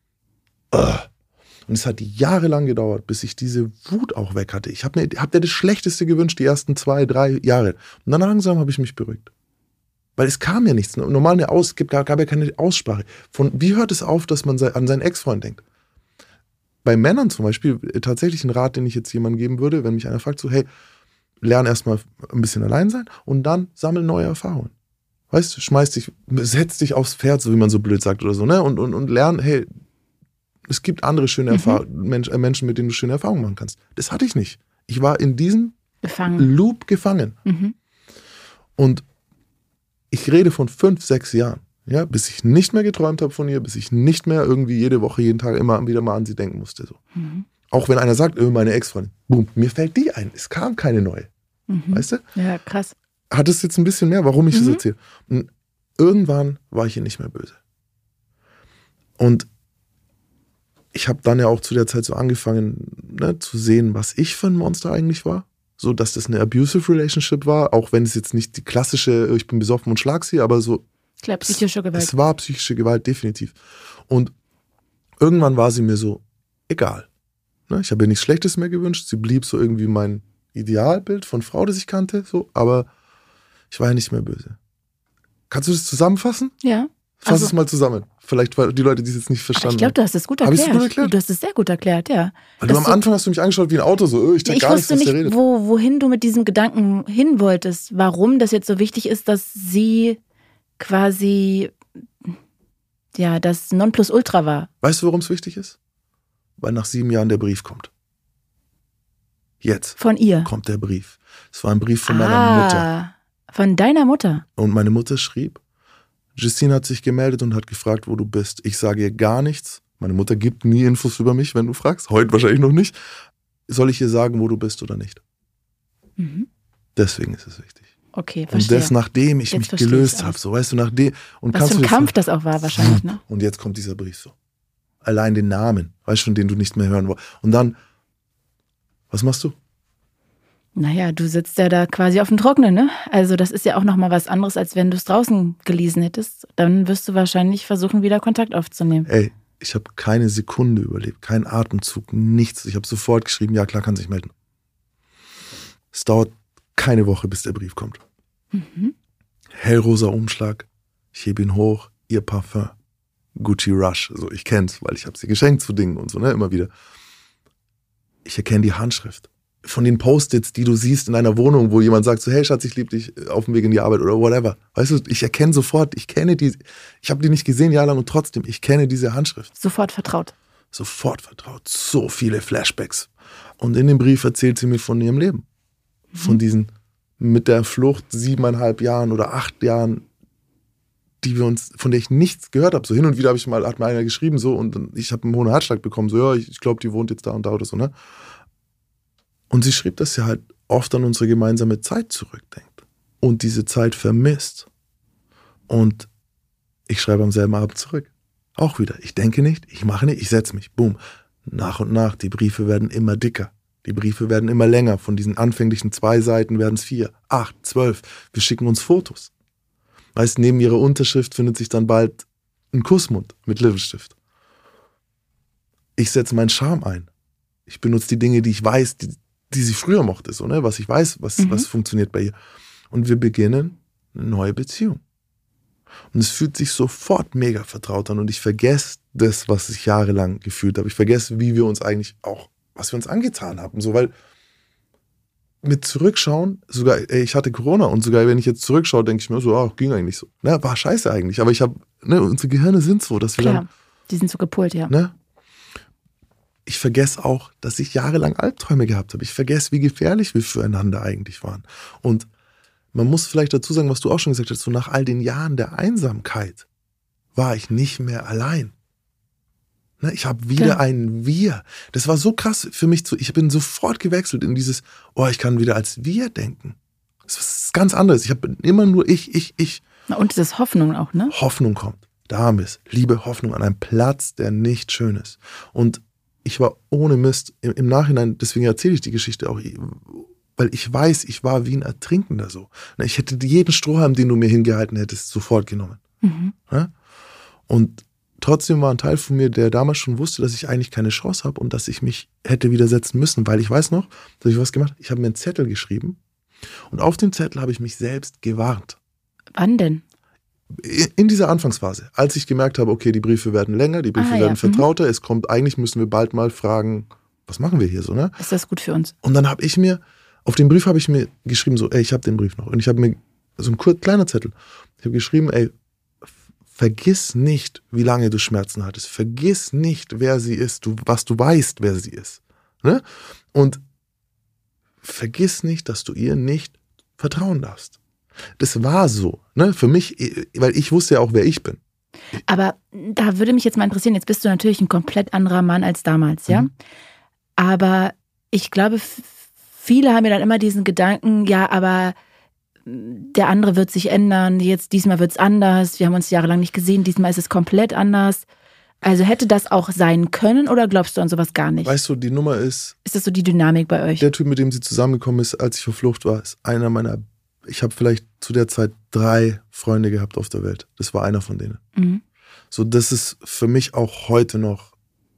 und es hat jahrelang gedauert, bis ich diese Wut auch weg hatte. Ich hab dir das Schlechteste gewünscht, die ersten 2, 3 Jahre. Und dann langsam habe ich mich beruhigt. Weil es kam ja nichts. Normal gab ja keine Aussprache. Wie hört es auf, dass man an seinen Ex-Freund denkt? Bei Männern zum Beispiel, tatsächlich ein Rat, den ich jetzt jemandem geben würde, wenn mich einer fragt, so, hey, lern erstmal ein bisschen allein sein und dann sammel neue Erfahrungen. Weißt du, setz dich aufs Pferd, so wie man so blöd sagt oder so, ne? Und lern, hey, es gibt andere schöne Menschen, mit denen du schöne Erfahrungen machen kannst. Das hatte ich nicht. Ich war in diesem Loop gefangen. Und ich rede von 5, 6 Jahren, ja, bis ich nicht mehr geträumt habe von ihr, bis ich nicht mehr irgendwie jede Woche, jeden Tag immer wieder mal an sie denken musste. So. Auch wenn einer sagt, meine Ex-Freundin, boom, mir fällt die ein. Es kam keine neue. Weißt du? Ja, krass. Hat es jetzt ein bisschen mehr, warum ich das erzähle. Und irgendwann war ich ihr nicht mehr böse. Und ich habe dann ja auch zu der Zeit so angefangen, ne, zu sehen, was ich für ein Monster eigentlich war. So, dass das eine abusive Relationship war, auch wenn es jetzt nicht die klassische, ich bin besoffen und schlag sie, aber so. Klar, psychische Gewalt. Es war psychische Gewalt, definitiv. Und irgendwann war sie mir so egal. Ne, ich habe ihr nichts Schlechtes mehr gewünscht. Sie blieb so irgendwie mein Idealbild von Frau, das ich kannte, so, aber ich war ja nicht mehr böse. Kannst du das zusammenfassen? Ja. Fass es mal zusammen. Vielleicht, weil die Leute, die es jetzt nicht verstanden haben. Ich glaube, du hast es gut erklärt. Habe ich es gut erklärt? Du hast es sehr gut erklärt, ja. Weil du am Anfang hast du mich angeschaut wie ein Auto, so, ich check gar nicht, was der redet. Ich wusste nicht, wohin du mit diesem Gedanken hin wolltest. Warum das jetzt so wichtig ist, dass sie quasi, ja, das Nonplusultra war. Weißt du, warum es wichtig ist? Weil nach 7 Jahren der Brief kommt. Jetzt. Von ihr? Kommt der Brief. Es war ein Brief von meiner Mutter. Von deiner Mutter? Und meine Mutter schrieb, Justine hat sich gemeldet und hat gefragt, wo du bist. Ich sage ihr gar nichts. Meine Mutter gibt nie Infos über mich, wenn du fragst. Heute wahrscheinlich noch nicht. Soll ich ihr sagen, wo du bist oder nicht? Deswegen ist es wichtig. Okay, verstehe. Und das, nachdem ich mich gelöst habe. So, weißt du, nachdem. Und was für ein Kampf das auch war wahrscheinlich, ne? Und jetzt kommt dieser Brief so. Allein den Namen, weißt du, von dem du nicht mehr hören wolltest. Und dann, was machst du? Naja, du sitzt ja da quasi auf dem Trockenen, ne? Also das ist ja auch nochmal was anderes, als wenn du es draußen gelesen hättest. Dann wirst du wahrscheinlich versuchen, wieder Kontakt aufzunehmen. Ey, ich habe keine Sekunde überlebt, keinen Atemzug, nichts. Ich habe sofort geschrieben, ja klar, kann sich melden. Es dauert keine Woche, bis der Brief kommt. Hellrosa Umschlag, ich hebe ihn hoch, ihr Parfum, Gucci Rush. Also ich kenn's, weil ich habe sie geschenkt zu Dingen und so, ne, immer wieder. Ich erkenne die Handschrift. Von den Post-its, die du siehst in einer Wohnung, wo jemand sagt so, hey Schatz, ich liebe dich auf dem Weg in die Arbeit oder whatever. Weißt du, ich erkenne sofort, ich kenne die, ich habe die nicht gesehen jahrelang und trotzdem, ich kenne diese Handschrift. Sofort vertraut. Sofort vertraut. So viele Flashbacks. Und in dem Brief erzählt sie mir von ihrem Leben. Von diesen, mit der Flucht 7,5 Jahren oder 8 Jahren, die wir uns, von der ich nichts gehört habe. So hin und wieder hat mir einer geschrieben so und ich habe einen hohen Herzschlag bekommen. So, ja, ich glaube, die wohnt jetzt da und da oder so, ne? Und sie schrieb, dass sie halt oft an unsere gemeinsame Zeit zurückdenkt und diese Zeit vermisst. Und ich schreibe am selben Abend zurück. Auch wieder. Ich denke nicht, ich mache nicht, ich setze mich. Boom. Nach und nach, die Briefe werden immer dicker. Die Briefe werden immer länger. Von diesen anfänglichen 2 Seiten werden es 4, 8, 12. Wir schicken uns Fotos. Weißt, neben ihrer Unterschrift findet sich dann bald ein Kussmund mit Lippenstift. Ich setze meinen Charme ein. Ich benutze die Dinge, die ich weiß, die sie früher mochte, so, ne? Was ich weiß, was funktioniert bei ihr. Und wir beginnen eine neue Beziehung. Und es fühlt sich sofort mega vertraut an und ich vergesse das, was ich jahrelang gefühlt habe. Ich vergesse, wie wir uns eigentlich auch, was wir uns angetan haben. So, weil mit Zurückschauen, sogar, ich hatte Corona und sogar wenn ich jetzt zurückschaue, denke ich mir so, ging eigentlich so. Ne, war scheiße eigentlich, aber unsere Gehirne sind so, dass wir dann. Die sind so gepolt, ja. Ne? Ich vergesse auch, dass ich jahrelang Albträume gehabt habe. Ich vergesse, wie gefährlich wir füreinander eigentlich waren. Und man muss vielleicht dazu sagen, was du auch schon gesagt hast, so nach all den Jahren der Einsamkeit war ich nicht mehr allein. Ne, ich habe wieder ein Wir. Das war so krass für mich. Ich bin sofort gewechselt in dieses, ich kann wieder als Wir denken. Das ist ganz anderes. Ich habe immer nur ich. Und das ist Hoffnung auch, ne? Hoffnung kommt. Da haben wir es. Liebe, Hoffnung an einem Platz, der nicht schön ist. Und ich war ohne Mist im Nachhinein, deswegen erzähle ich die Geschichte auch, weil ich weiß, ich war wie ein Ertrinkender so. Ich hätte jeden Strohhalm, den du mir hingehalten hättest, sofort genommen. Und trotzdem war ein Teil von mir, der damals schon wusste, dass ich eigentlich keine Chance habe und dass ich mich hätte widersetzen müssen, weil ich weiß noch, dass ich was gemacht habe. Ich habe mir einen Zettel geschrieben und auf dem Zettel habe ich mich selbst gewarnt. Wann denn? In dieser Anfangsphase, als ich gemerkt habe, okay, die Briefe werden länger, die Briefe werden vertrauter, es kommt, eigentlich müssen wir bald mal fragen, was machen wir hier so, ne? Ist das gut für uns? Und dann habe ich mir, auf den Brief habe ich mir geschrieben, so, ich habe den Brief noch. Und ich habe mir so ein kleiner Zettel. Ich habe geschrieben, ey, vergiss nicht, wie lange du Schmerzen hattest. Vergiss nicht, wer sie ist, was du weißt, wer sie ist. Ne? Und vergiss nicht, dass du ihr nicht vertrauen darfst. Das war so, ne? Für mich, weil ich wusste ja auch, wer ich bin. Aber da würde mich jetzt mal interessieren, jetzt bist du natürlich ein komplett anderer Mann als damals, ja? Aber ich glaube, viele haben ja dann immer diesen Gedanken, ja, aber der andere wird sich ändern, diesmal wird es anders, wir haben uns jahrelang nicht gesehen, diesmal ist es komplett anders. Also hätte das auch sein können oder glaubst du an sowas gar nicht? Weißt du, die Nummer ist... Ist das so die Dynamik bei euch? Der Typ, mit dem sie zusammengekommen ist, als ich auf Flucht war, ist einer meiner... Ich habe vielleicht zu der Zeit 3 Freunde gehabt auf der Welt. Das war einer von denen. Mhm. So, das ist für mich auch heute noch...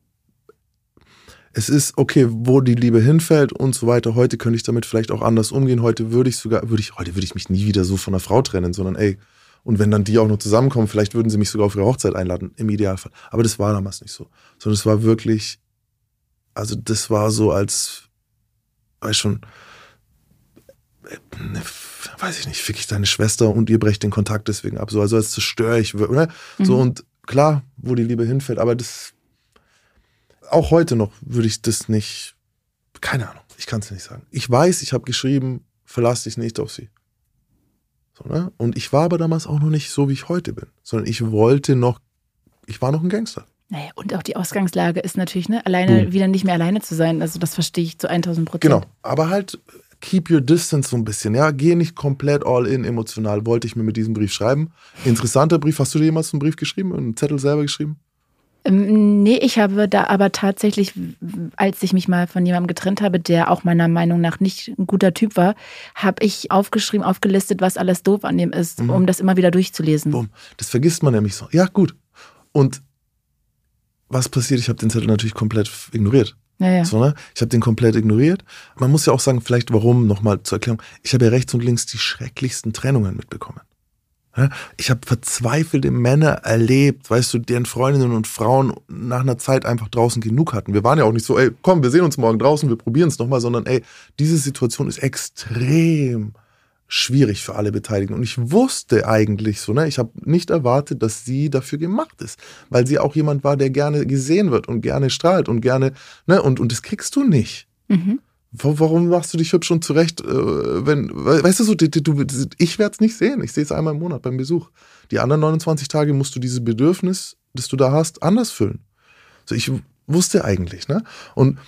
Es ist okay, wo die Liebe hinfällt und so weiter. Heute könnte ich damit vielleicht auch anders umgehen. Heute würde ich mich nie wieder so von einer Frau trennen, sondern ey, und wenn dann die auch noch zusammenkommen, vielleicht würden sie mich sogar auf ihre Hochzeit einladen, im Idealfall. Aber das war damals nicht so. Sondern es war wirklich, also das war so als, weiß ich nicht, fick ich deine Schwester und ihr brecht den Kontakt deswegen ab. So, also als zerstöre ich, oder? So, und klar, wo die Liebe hinfällt, aber das, auch heute noch würde ich das nicht, keine Ahnung, ich kann es nicht sagen. Ich weiß, ich habe geschrieben, verlass dich nicht auf sie. So, ne? Und ich war aber damals auch noch nicht so, wie ich heute bin, sondern ich war noch ein Gangster. Naja, und auch die Ausgangslage ist natürlich, ne, alleine wieder nicht mehr alleine zu sein, also das verstehe ich zu 1000%. Genau, aber halt keep your distance so ein bisschen, ja, geh nicht komplett all in emotional, wollte ich mir mit diesem Brief schreiben. Interessanter Brief, hast du dir jemals einen Brief geschrieben, einen Zettel selber geschrieben? Nee, ich habe da aber tatsächlich, als ich mich mal von jemandem getrennt habe, der auch meiner Meinung nach nicht ein guter Typ war, habe ich aufgelistet, was alles doof an dem ist, um das immer wieder durchzulesen. Boom. Das vergisst man nämlich so. Ja, gut. Und was passiert? Ich habe den Zettel natürlich komplett ignoriert. Ja. So, ne? Ich habe den komplett ignoriert. Man muss ja auch sagen, vielleicht warum, nochmal zur Erklärung. Ich habe ja rechts und links die schrecklichsten Trennungen mitbekommen. Ich habe verzweifelte Männer erlebt, weißt du, deren Freundinnen und Frauen nach einer Zeit einfach draußen genug hatten. Wir waren ja auch nicht so, ey, komm, wir sehen uns morgen draußen, wir probieren es nochmal, sondern ey, diese Situation ist extrem schwierig für alle Beteiligten. Und ich wusste eigentlich so, ne, ich habe nicht erwartet, dass sie dafür gemacht ist, weil sie auch jemand war, der gerne gesehen wird und gerne strahlt und gerne, ne, und das kriegst du nicht. Mhm. Warum machst du dich hübsch und zurecht, weißt du so, ich werde es nicht sehen. Ich sehe es einmal im Monat beim Besuch. Die anderen 29 Tage musst du dieses Bedürfnis, das du da hast, anders füllen. So, ich wusste eigentlich, ne? Und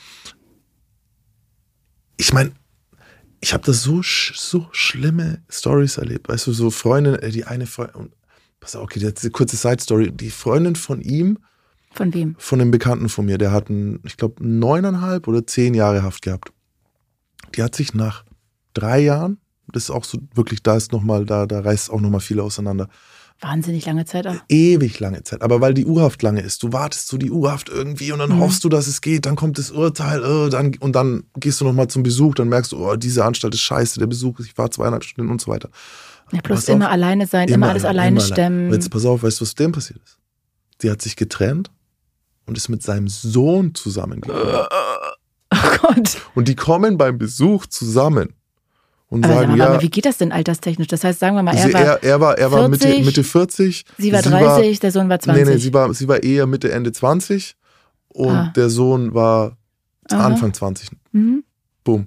ich meine, ich habe da so schlimme Stories erlebt. Weißt du, so Freundin, die eine Freundin, pass auf, okay, diese kurze Side-Story, die Freundin von ihm. Von wem? Von einem Bekannten von mir, der hat, ich glaube, 9,5 oder 10 Jahre Haft gehabt. Die hat sich nach 3 Jahren, das ist auch so wirklich, da reißt auch nochmal viele auseinander. Wahnsinnig lange Zeit auch. Ewig lange Zeit, aber weil die U-Haft lange ist, du wartest so die U-Haft irgendwie und dann hoffst du, dass es geht, dann kommt das Urteil und dann gehst du nochmal zum Besuch, dann merkst du, diese Anstalt ist scheiße, der Besuch, ich war 2,5 Stunden und so weiter. Ja, plus immer alleine sein, immer alles alleine stemmen. Und jetzt pass auf, weißt du, was dem passiert ist? Die hat sich getrennt und ist mit seinem Sohn zusammengekommen. Oh Gott. Und die kommen beim Besuch zusammen und aber sagen, aber wie geht das denn alterstechnisch? Das heißt, sagen wir mal, er war Mitte 40. Sie war 30, der Sohn war 20. Nee, sie war eher Mitte, Ende 20 und der Sohn war Anfang 20. Mhm. Boom.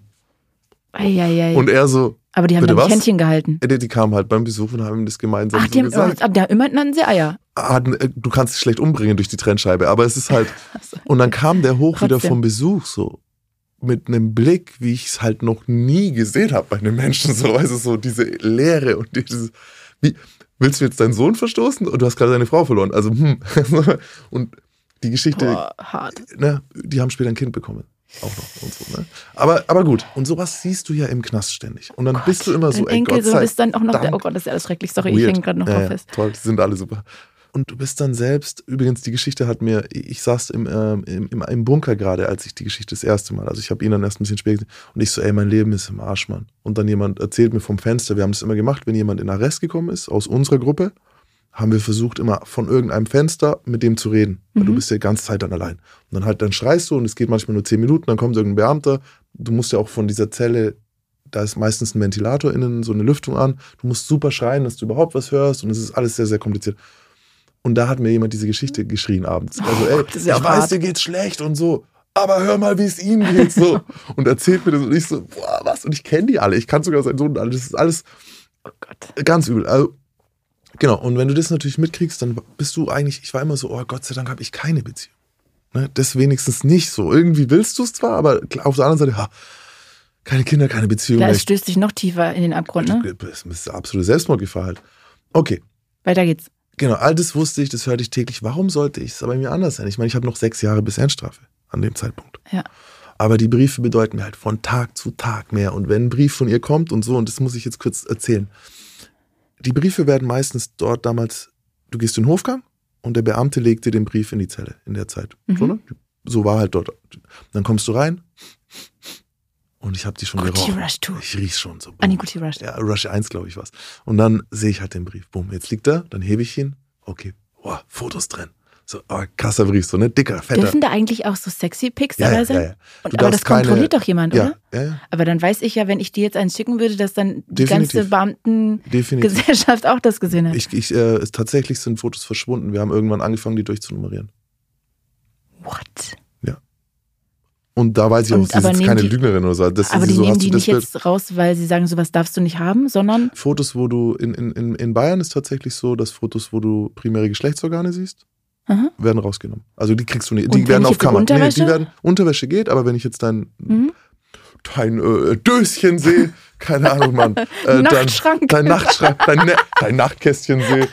Ei. Und er so, aber die haben dann Händchen gehalten. Die kamen halt beim Besuch und haben ihm das gemeinsam so gesagt. Aber immerhin hatten sie Eier. Du kannst dich schlecht umbringen durch die Trennscheibe, aber es ist halt... Und dann kam der hoch wieder vom Besuch so mit einem Blick, wie ich es halt noch nie gesehen habe bei einem Menschen. So, weißt du, so diese Leere und dieses... Willst du jetzt deinen Sohn verstoßen? Und du hast gerade deine Frau verloren. Also, Und die Geschichte... hart. Ne, die haben später ein Kind bekommen. Auch noch und so, ne? Aber gut, und sowas siehst du ja im Knast ständig. Und dann bist du immer so, ey, Enkel, Gott sei ist dann auch noch Dank. oh Gott, das ist ja alles schrecklich. Sorry, ich hänge gerade noch drauf fest. Toll, die sind alle super. Und du bist dann selbst, übrigens, die Geschichte hat mir, ich saß im Bunker gerade, als ich die Geschichte das erste Mal, also ich habe ihn dann erst ein bisschen später gesehen und ich so, ey, mein Leben ist im Arsch, Mann. Und dann jemand erzählt mir vom Fenster, wir haben das immer gemacht, wenn jemand in Arrest gekommen ist, aus unserer Gruppe, haben wir versucht, immer von irgendeinem Fenster mit dem zu reden. Weil du bist ja die ganze Zeit dann allein. Und dann schreist du und es geht manchmal nur 10 Minuten, dann kommt irgendein Beamter. Du musst ja auch von dieser Zelle da ist meistens ein Ventilator innen, so eine Lüftung an. Du musst super schreien, dass du überhaupt was hörst und es ist alles sehr, sehr kompliziert. Und da hat mir jemand diese Geschichte geschrien abends. Also ey, ich weiß, dir geht's schlecht und so, aber hör mal, wie es ihm geht so. Und erzählt mir das und ich so, boah, was? Und ich kenne die alle, ich kann sogar seinen Sohn alle, das ist alles ganz übel. Also, genau, und wenn du das natürlich mitkriegst, dann bist du eigentlich, ich war immer so, oh Gott sei Dank habe ich keine Beziehung. Ne? Das wenigstens nicht so. Irgendwie willst du es zwar, aber auf der anderen Seite, keine Kinder, keine Beziehung. Klar, es stößt dich noch tiefer in den Abgrund, ne? Das ist eine absolute Selbstmordgefahr halt. Okay. Weiter geht's. Genau, all das wusste ich, das hörte ich täglich. Warum sollte ich es aber mir anders sein? Ich meine, ich habe noch 6 Jahre bis Endstrafe an dem Zeitpunkt. Ja. Aber die Briefe bedeuten mir halt von Tag zu Tag mehr. Und wenn ein Brief von ihr kommt und so, und das muss ich jetzt kurz erzählen. Die Briefe werden meistens dort damals, du gehst in den Hofgang und der Beamte legt dir den Brief in die Zelle in der Zeit. So, ne? So war halt dort. Dann kommst du rein und ich habe die schon gerochen. Ich riech's schon so. Anikuti Rush. Ja, Rush 1, glaube ich, was. Und dann sehe ich halt den Brief. Bumm, jetzt liegt er, dann hebe ich ihn. Okay, Fotos drin. So, krasser Brief, so, ne? Dicker, fetter. Dürfen da eigentlich auch so sexy Pics dabei sein? Ja. Aber das kontrolliert doch jemand, oder? Ja. Aber dann weiß ich ja, wenn ich dir jetzt eins schicken würde, dass dann die Definitiv. ganze Beamtengesellschaft auch das gesehen hat. Tatsächlich sind Fotos verschwunden. Wir haben irgendwann angefangen, die durchzunummerieren. What? Ja. Und da weiß ich auch, sie ist jetzt keine Lügnerin oder so. Aber die nehmen die nicht jetzt raus, weil sie sagen, sowas darfst du nicht haben, sondern... Fotos, wo du, in Bayern ist tatsächlich so, dass Fotos, wo du primäre Geschlechtsorgane siehst, werden rausgenommen. Also die kriegst du nicht. Die werden auf Kamera. Unterwäsche geht, aber wenn ich jetzt dein Döschen sehe, keine Ahnung, Mann. Nachtschrank. Dein Nachtschrank, dein Nachtkästchen sehe.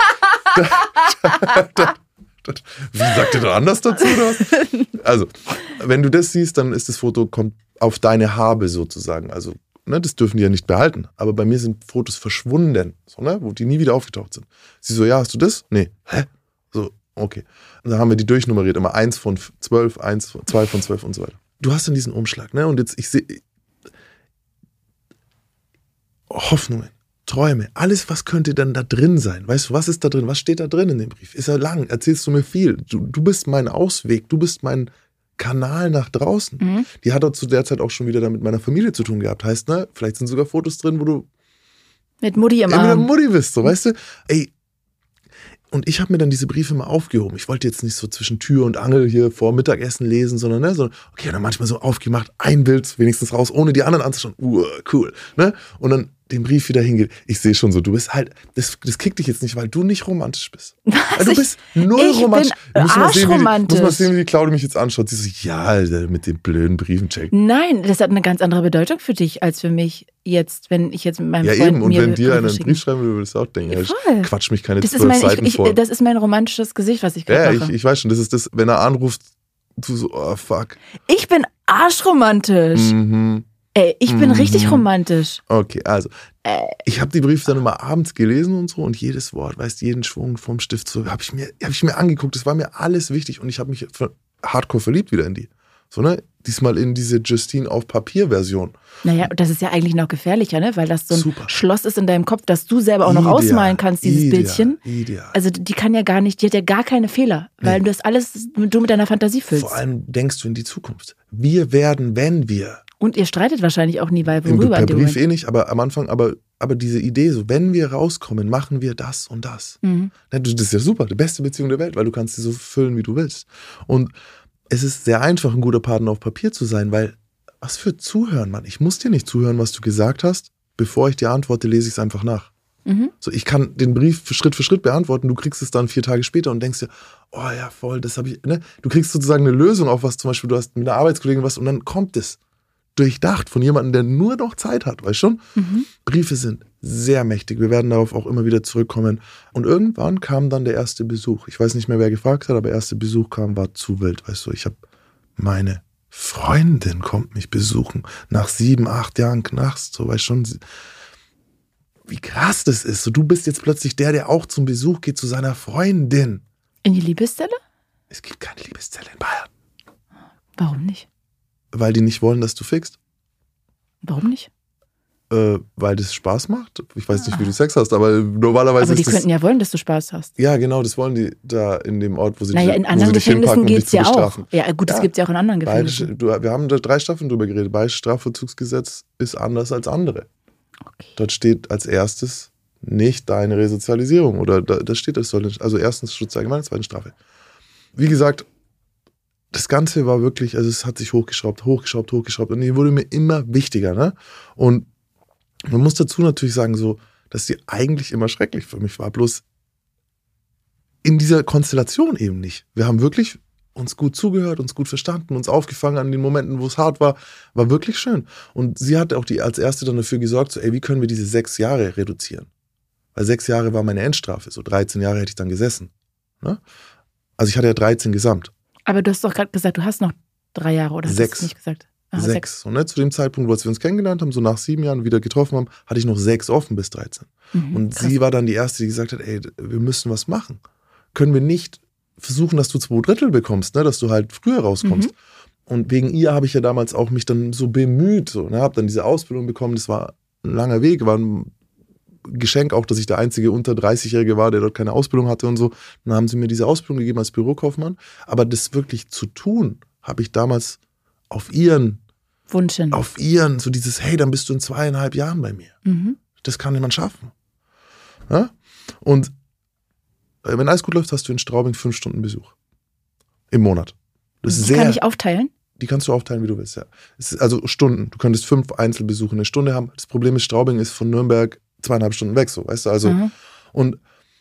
Wie sagt ihr da anders dazu? Oder? Also, wenn du das siehst, dann ist das Foto, kommt auf deine Habe sozusagen. Also, ne, das dürfen die ja nicht behalten. Aber bei mir sind Fotos verschwunden, so, ne, wo die nie wieder aufgetaucht sind. Sie so, ja, hast du das? Nee. Hä? So, okay. Und dann haben wir die durchnummeriert, immer 1 von 12, 2 von 12 und so weiter. Du hast dann diesen Umschlag, ne? Und jetzt, ich sehe Hoffnungen, Träume, alles, was könnte dann da drin sein? Weißt du, was ist da drin? Was steht da drin in dem Brief? Ist er lang? Erzählst du mir viel? Du bist mein Ausweg, du bist mein Kanal nach draußen. Die hat auch zu der Zeit auch schon wieder da mit meiner Familie zu tun gehabt. Heißt, ne, vielleicht sind sogar Fotos drin, wo du mit Mutti im Arm. Mit Mutti bist, so, weißt du? Ey, und ich habe mir dann diese Briefe mal aufgehoben. Ich wollte jetzt nicht so zwischen Tür und Angel hier vor Mittagessen lesen, sondern, ne, so, okay, dann manchmal so aufgemacht, ein Bild wenigstens raus, ohne die anderen anzuschauen. Cool, ne? Und dann den Brief wieder hingeht. Ich sehe schon so, du bist halt, das kickt dich jetzt nicht, weil du nicht romantisch bist. Weil du bist null romantisch. Ich bin arschromantisch. Muss mal sehen, wie die Claudia mich jetzt anschaut. Sie so, ja, Alter, mit den blöden Briefen checken. Nein, das hat eine ganz andere Bedeutung für dich, als für mich jetzt, wenn ich jetzt mit meinem Freund Ja eben, und wenn dir einen Brief schreiben würde, würdest du auch denken, ja, quatsch mich keine 12 Seiten vor. Das ist mein romantisches Gesicht, was ich gerade mache. Ja, ich weiß schon, das ist das, wenn er anruft, du so, oh fuck. Ich bin arschromantisch. Ey, ich bin richtig romantisch. Okay, also, ich habe die Briefe dann immer abends gelesen und so und jedes Wort, weißt, jeden Schwung vom Stift, so habe ich mir angeguckt, das war mir alles wichtig und ich habe mich hardcore verliebt wieder in die. So, ne? Diesmal in diese Justine auf Papier-Version. Naja, das ist ja eigentlich noch gefährlicher, ne? Weil das so ein Schloss ist in deinem Kopf, dass du selber auch noch ausmalen kannst, dieses Bildchen. Ideal. Also die hat ja gar keine Fehler, weil du das alles du mit deiner Fantasie füllst. Vor allem denkst du in die Zukunft. Wir werden, wenn wir. Und ihr streitet wahrscheinlich auch nie, weil worüber? Per Brief nicht, aber am Anfang, aber diese Idee so, wenn wir rauskommen, machen wir das und das. Das ist ja super, die beste Beziehung der Welt, weil du kannst sie so füllen, wie du willst. Und es ist sehr einfach, ein guter Partner auf Papier zu sein, weil, was für Zuhören, Mann. Ich muss dir nicht zuhören, was du gesagt hast. Bevor ich dir antworte, lese ich es einfach nach. So, ich kann den Brief Schritt für Schritt beantworten, du kriegst es dann 4 Tage später und denkst dir, oh ja, voll, das habe ich, ne? Du kriegst sozusagen eine Lösung auf was, zum Beispiel, du hast mit einer Arbeitskollegin was und dann kommt es durchdacht von jemandem, der nur noch Zeit hat, weißt du schon? Briefe sind sehr mächtig, wir werden darauf auch immer wieder zurückkommen. Und irgendwann kam dann der erste Besuch. Ich weiß nicht mehr, wer gefragt hat, aber der erste Besuch kam, war zu wild, weißt du? Ich habe meine Freundin kommt mich besuchen, nach 7, 8 Jahren Knast, so, weißt du schon? Wie krass das ist. So, du bist jetzt plötzlich der auch zum Besuch geht zu seiner Freundin. In die Liebeszelle? Es gibt keine Liebeszelle in Bayern. Warum nicht? Weil die nicht wollen, dass du fickst. Warum nicht? weil das Spaß macht. Ich weiß nicht, wie du Sex hast, aber normalerweise aber die ist das... könnten ja wollen, dass du Spaß hast. Ja, genau, das wollen die da in dem Ort, wo sie, in anderen dich hinpacken, Gefängnissen um dich geht's zu ja bestrafen. auch. Ja, gut, das gibt's ja auch in anderen Gefängnissen. Wir haben da 3 Staffeln drüber geredet. Bayerisches Strafvollzugsgesetz ist anders als andere. Okay. Dort steht als erstes nicht deine Resozialisierung. Oder da steht, es soll nicht, also erstens Schutz allgemein, zweitens Strafe. Wie gesagt, das Ganze war wirklich, also es hat sich hochgeschraubt. Und die wurde mir immer wichtiger. Ne? Und man muss dazu natürlich sagen, so, dass die eigentlich immer schrecklich für mich war. Bloß in dieser Konstellation eben nicht. Wir haben wirklich uns gut zugehört, uns gut verstanden, uns aufgefangen an den Momenten, wo es hart war. War wirklich schön. Und sie hat auch als Erste dann dafür gesorgt, so, wie können wir diese 6 Jahre reduzieren? Weil 6 Jahre war meine Endstrafe. So 13 Jahre hätte ich dann gesessen. Ne? Also ich hatte ja 13 gesamt. Aber du hast doch gerade gesagt, du hast noch 3 Jahre, oder? 6. Hast du nicht gesagt? 6. Und zu dem Zeitpunkt, wo wir uns kennengelernt haben, so nach 7 Jahren wieder getroffen haben, hatte ich noch 6 offen bis 13. Und krass. sie war dann die Erste, die gesagt hat, wir müssen was machen. Können wir nicht versuchen, dass du 2/3 bekommst, ne? Dass du halt früher rauskommst. Und wegen ihr habe ich ja damals auch mich dann so bemüht, so, ne? Habe dann diese Ausbildung bekommen, das war ein langer Weg, war ein Geschenk auch, dass ich der einzige unter 30-Jährige war, der dort keine Ausbildung hatte und so. Dann haben sie mir diese Ausbildung gegeben als Bürokaufmann. Aber das wirklich zu tun, habe ich damals auf ihren Wunsch hin. So dieses, hey, dann bist du in 2,5 Jahren bei mir. Das kann jemand schaffen. Ja? Und wenn alles gut läuft, hast du in Straubing 5 Stunden Besuch. Im Monat. Das ist kann ich aufteilen? Die kannst du aufteilen, wie du willst, ja. Es ist also Stunden. Du könntest 5 Einzelbesuche eine Stunde haben. Das Problem ist, Straubing ist von Nürnberg 2,5 Stunden weg, so, weißt du, also. Und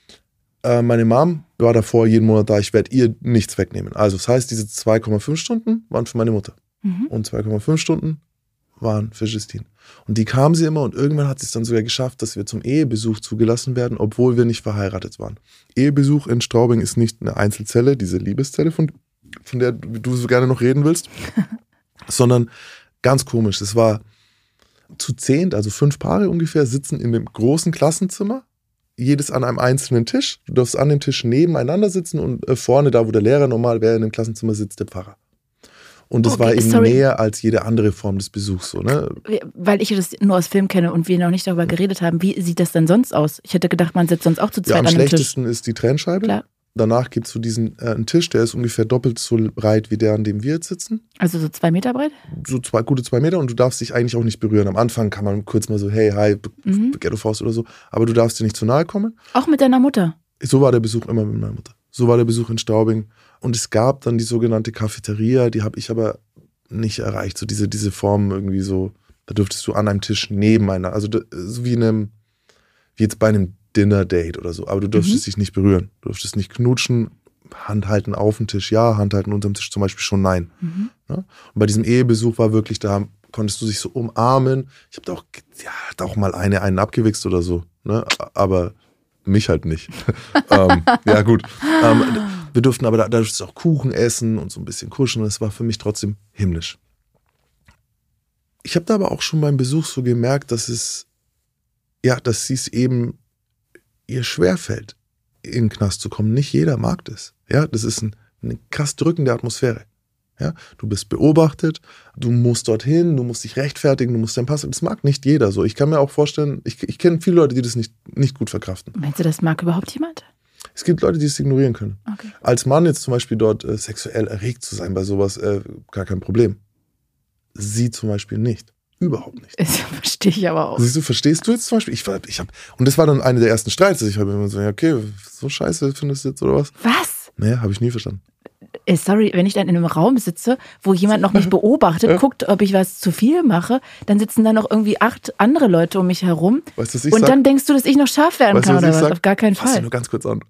meine Mom war davor jeden Monat da, ich werde ihr nichts wegnehmen. Also das heißt, diese 2,5 Stunden waren für meine Mutter. Und 2,5 Stunden waren für Justine. Und die kam sie immer und irgendwann hat sie es dann sogar geschafft, dass wir zum Ehebesuch zugelassen werden, obwohl wir nicht verheiratet waren. Ehebesuch in Straubing ist nicht eine Einzelzelle, diese Liebeszelle, von der du so gerne noch reden willst, sondern ganz komisch. Es war zu 10, also 5 Paare ungefähr, sitzen in dem großen Klassenzimmer, jedes an einem einzelnen Tisch. Du darfst an dem Tisch nebeneinander sitzen und vorne, da wo der Lehrer normal wäre, in dem Klassenzimmer sitzt der Pfarrer. Und das war eben mehr als jede andere Form des Besuchs. So, ne? Weil ich das nur aus Film kenne und wir noch nicht darüber geredet haben, wie sieht das denn sonst aus? Ich hätte gedacht, man sitzt sonst auch zu zweit an einem Tisch. Am schlechtesten ist die Trennscheibe. Klar. Danach gibt es so diesen einen Tisch, der ist ungefähr doppelt so breit wie der, an dem wir jetzt sitzen. Also so 2 Meter breit? So gute 2 Meter und du darfst dich eigentlich auch nicht berühren. Am Anfang kann man kurz mal so, hey, hi, Ghetto Faust oder so, aber du darfst dir nicht zu nahe kommen. Auch mit deiner Mutter? So war der Besuch immer mit meiner Mutter. So war der Besuch in Straubing. Und es gab dann die sogenannte Cafeteria, die habe ich aber nicht erreicht. So diese Form irgendwie so, da dürftest du an einem Tisch nebeneinander, also so wie jetzt bei einem Dinner-Date oder so, aber du durftest dich nicht berühren. Du durftest nicht knutschen, Hand halten auf dem Tisch, ja, Hand halten unterm Tisch zum Beispiel schon, nein. Ja? Und bei diesem Ehebesuch war wirklich, da konntest du dich so umarmen. Ich habe da auch mal einen abgewichst oder so, ne? Aber mich halt nicht. Ja gut. Wir durften aber da durftest du auch Kuchen essen und so ein bisschen kuscheln. Das war für mich trotzdem himmlisch. Ich habe da aber auch schon beim Besuch so gemerkt, dass sie es eben ihr schwerfällt, in den Knast zu kommen. Nicht jeder mag das. Ja, das ist eine krass drückende Atmosphäre. Ja, du bist beobachtet, du musst dorthin, du musst dich rechtfertigen, du musst deinen Pass. Das mag nicht jeder so. Ich kann mir auch vorstellen, ich kenne viele Leute, die das nicht gut verkraften. Meinst du, das mag überhaupt jemand? Es gibt Leute, die es ignorieren können. Okay. Als Mann jetzt zum Beispiel dort sexuell erregt zu sein bei sowas, gar kein Problem. Sie zum Beispiel nicht. Überhaupt nicht. Das verstehe ich aber auch. Siehst du, verstehst du jetzt zum Beispiel? Und das war dann eine der ersten Streits. Ich habe immer so, okay, so scheiße findest du jetzt oder was? Was? Nee, habe ich nie verstanden. Sorry, wenn ich dann in einem Raum sitze, wo jemand noch mich beobachtet, guckt, ob ich was zu viel mache, dann sitzen da noch irgendwie 8 andere Leute um mich herum. Weißt du, was ich und sag? dann denkst du, dass ich noch scharf werden kann oder was? Auf gar keinen Fass dich Fall. nur ganz kurz an.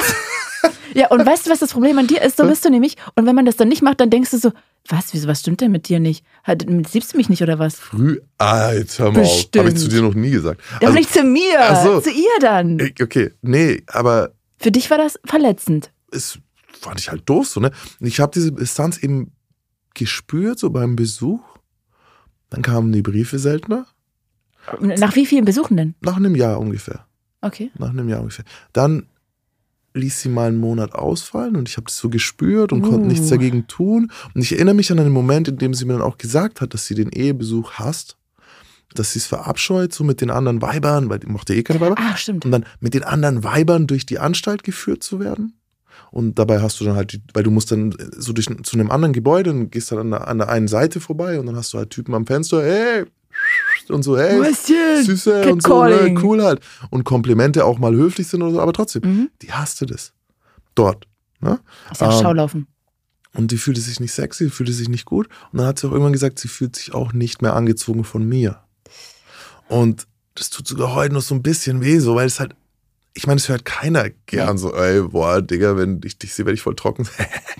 Ja, und weißt du, was das Problem an dir ist? So bist du nämlich. Und wenn man das dann nicht macht, dann denkst du so, was stimmt denn mit dir nicht? Liebst du mich nicht oder was? Jetzt hör mal auf. Habe ich zu dir noch nie gesagt. Doch nicht zu mir, so. zu ihr dann. Okay, nee, aber... Für dich war das verletzend. Es fand ich halt doof so, ne? Und ich habe diese Distanz eben gespürt, so beim Besuch. Dann kamen die Briefe seltener. Nach wie vielen Besuchen denn? Nach einem Jahr ungefähr. Okay. Nach einem Jahr ungefähr. Dann ließ sie mal einen Monat ausfallen und ich habe das so gespürt und konnte nichts dagegen tun. Und ich erinnere mich an einen Moment, in dem sie mir dann auch gesagt hat, dass sie den Ehebesuch hasst, dass sie es verabscheut, so mit den anderen Weibern, weil die mochte keine Weiber. Ach, stimmt. Und dann mit den anderen Weibern durch die Anstalt geführt zu werden. Und dabei hast du dann halt, weil du musst dann so zu einem anderen Gebäude und gehst dann an der einen Seite vorbei und dann hast du halt Typen am Fenster, hey, und so, hey, Süße und so, cool halt. Und Komplimente auch mal höflich sind oder so, aber trotzdem, die hasste das. Dort. Ne? Das ist ja Schaulaufen. Und die fühlte sich nicht sexy, fühlte sich nicht gut. Und dann hat sie auch irgendwann gesagt, sie fühlt sich auch nicht mehr angezogen von mir. Und das tut sogar heute noch so ein bisschen weh, so, weil es halt, ich meine, es hört keiner gern so, ey, boah, Digga, wenn ich dich sehe, werde ich voll trocken.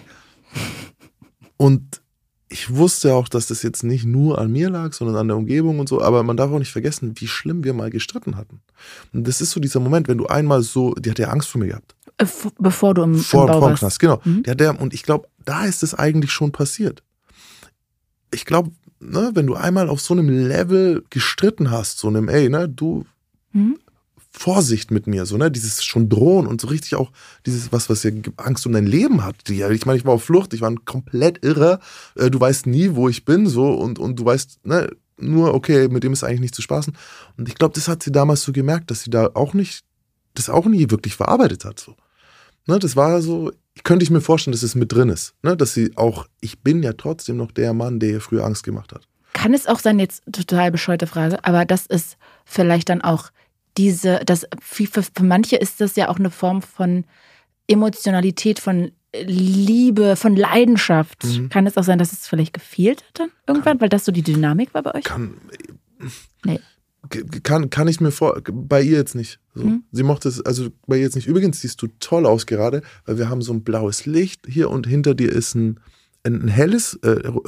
Und ich wusste auch, dass das jetzt nicht nur an mir lag, sondern an der Umgebung und so, aber man darf auch nicht vergessen, wie schlimm wir mal gestritten hatten. Und das ist so dieser Moment, wenn du einmal so, die hat ja Angst vor mir gehabt. Bevor du im Bau vor dem warst. Knast, genau. Und ich glaube, da ist es eigentlich schon passiert. Ich glaube, ne, wenn du einmal auf so einem Level gestritten hast, so einem, ey, ne, du Vorsicht mit mir, so, ne, dieses schon drohen und so richtig auch dieses, was ja Angst um dein Leben hat. Ich meine, ich war auf Flucht, ich war komplett irre, du weißt nie, wo ich bin, so, und du weißt, ne, nur, okay, mit dem ist eigentlich nicht zu spaßen. Und ich glaube, das hat sie damals so gemerkt, dass sie da auch nicht, das auch nie wirklich verarbeitet hat, so. Ne, das war so, könnte ich mir vorstellen, dass es mit drin ist, ne, dass sie auch, ich bin ja trotzdem noch der Mann, der ihr früher Angst gemacht hat. Kann es auch sein, jetzt total bescheuerte Frage, aber das ist vielleicht dann auch für manche ist das ja auch eine Form von Emotionalität, von Liebe, von Leidenschaft. Kann es auch sein, dass es vielleicht gefehlt hat dann irgendwann, weil das so die Dynamik war bei euch? Nee. Kann ich mir bei ihr jetzt nicht. So. Sie mochte es, also bei ihr jetzt nicht. Übrigens siehst du toll aus gerade, weil wir haben so ein blaues Licht hier und hinter dir ist ein helles,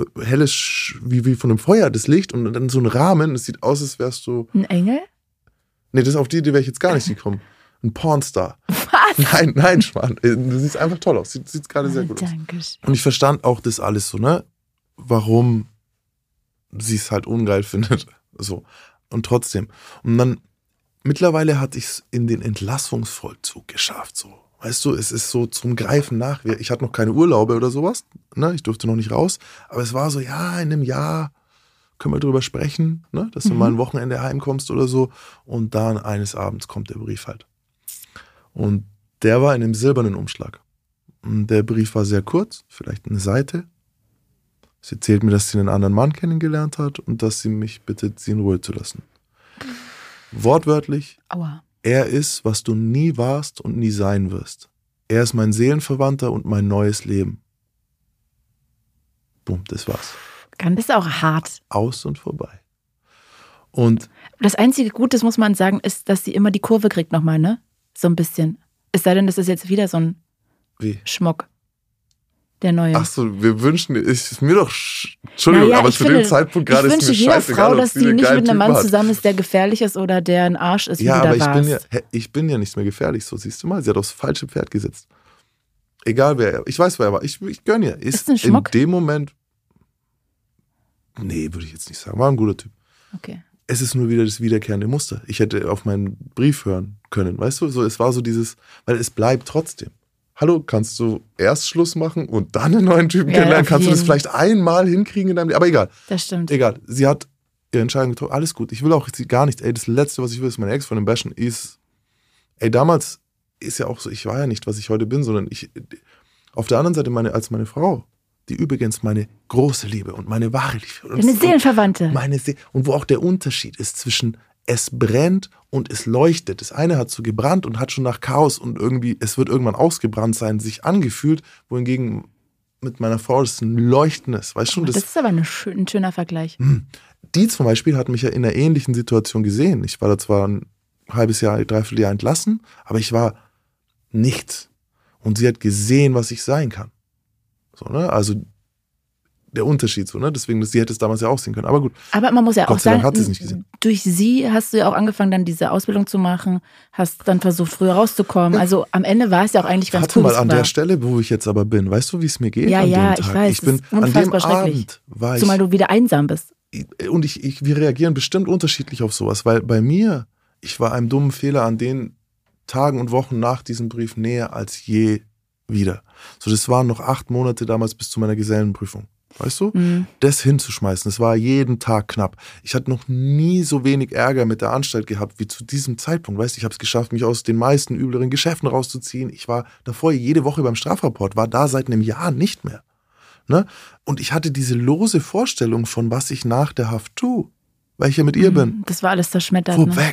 wie von einem Feuer, das Licht und dann so ein Rahmen. Es sieht aus, als wärst du... Ein Engel? Nee, das auf die Idee wäre ich jetzt gar nicht gekommen. Ein Pornstar. Was? Nein, Schwan. Du siehst einfach toll aus. Sieht gerade sehr gut aus. Danke. Und ich verstand auch das alles so, ne? Warum sie es halt ungeil findet. So. Und trotzdem. Und dann, mittlerweile hatte ich es in den Entlassungsvollzug geschafft, so. Weißt du, es ist so zum Greifen nach. Ich hatte noch keine Urlaube oder sowas, ne? Ich durfte noch nicht raus. Aber es war so, ja, in einem Jahr können wir drüber sprechen, ne? Dass du mal ein Wochenende heimkommst oder so. Und dann eines Abends kommt der Brief halt. Und der war in einem silbernen Umschlag. Und der Brief war sehr kurz, vielleicht eine Seite. Sie erzählt mir, dass sie einen anderen Mann kennengelernt hat und dass sie mich bittet, sie in Ruhe zu lassen. Wortwörtlich, Aua. Er ist, was du nie warst und nie sein wirst. Er ist mein Seelenverwandter und mein neues Leben. Bumm, das war's. Das ist auch hart. Aus und vorbei. Und das einzige Gute, das muss man sagen, ist, dass sie immer die Kurve kriegt nochmal, ne? So ein bisschen. Es sei denn, das ist jetzt wieder so ein Schmuck. Der neue. Ach so, wir wünschen, ist mir doch, Entschuldigung, aber zu dem Zeitpunkt gerade ist mir scheißegal. Ich wünsche jeder Frau, dass die nicht mit einem Mann zusammen ist, der gefährlich ist oder der ein Arsch ist, wie du da warst. Ich bin ja nicht mehr gefährlich, so siehst du mal. Sie hat aufs falsche Pferd gesetzt. Egal wer er, ich weiß wer er war, ich gönn ihr. Ist ein Schmuck? In dem Moment, nee, würde ich jetzt nicht sagen, war ein guter Typ. Okay. Es ist nur wieder das wiederkehrende Muster. Ich hätte auf meinen Brief hören können, weißt du? So, es war so dieses, weil es bleibt trotzdem. Hallo, kannst du erst Schluss machen und dann einen neuen Typen kennenlernen? Kannst du das vielleicht einmal hinkriegen in deinem Leben? Aber egal. Das stimmt. Egal. Sie hat ihre Entscheidung getroffen. Alles gut. Ich will auch gar nichts. Ey, das Letzte, was ich will, ist meine Ex-Freundin bashen. Ey, damals ist ja auch so, ich war ja nicht, was ich heute bin, sondern auf der anderen Seite als meine Frau, die übrigens meine große Liebe und meine wahre Liebe. Eine Seelenverwandte. Und wo auch der Unterschied ist zwischen es brennt und es leuchtet. Das eine hat so gebrannt und hat schon nach Chaos und irgendwie, es wird irgendwann ausgebrannt sein, sich angefühlt, wohingegen mit meiner Frau das ein leuchtendes, weißt du? Das ist aber ein schöner Vergleich. Die zum Beispiel hat mich ja in einer ähnlichen Situation gesehen. Ich war da zwar ein halbes Jahr, dreiviertel Jahr entlassen, aber ich war nichts. Und sie hat gesehen, was ich sein kann. So, ne? Also der Unterschied so, ne? Deswegen, sie hätte es damals ja auch sehen können. Aber gut. Aber man muss ja auch sagen, hat sie es nicht gesehen. Durch sie hast du ja auch angefangen, dann diese Ausbildung zu machen, hast dann versucht, früher rauszukommen. Also am Ende war es ja auch eigentlich ganz cool. Warte mal, an der Stelle, wo ich jetzt aber bin, weißt du, wie es mir geht? Ja, an dem Tag? Ich weiß, ich bin an dem Abend war ich. Zumal du wieder einsam bist. Und wir reagieren bestimmt unterschiedlich auf sowas, weil bei mir, ich war einem dummen Fehler an den Tagen und Wochen nach diesem Brief näher als je wieder. So, das waren noch 8 Monate damals bis zu meiner Gesellenprüfung. weißt du? Das hinzuschmeißen, das war jeden Tag knapp. Ich hatte noch nie so wenig Ärger mit der Anstalt gehabt wie zu diesem Zeitpunkt. Weißt du, ich habe es geschafft, mich aus den meisten übleren Geschäften rauszuziehen. Ich war davor jede Woche beim Strafrapport, war da seit einem Jahr nicht mehr. Ne? Und ich hatte diese lose Vorstellung von, was ich nach der Haft tue, weil ich ja mit ihr bin. Das war alles zerschmettert. Weg.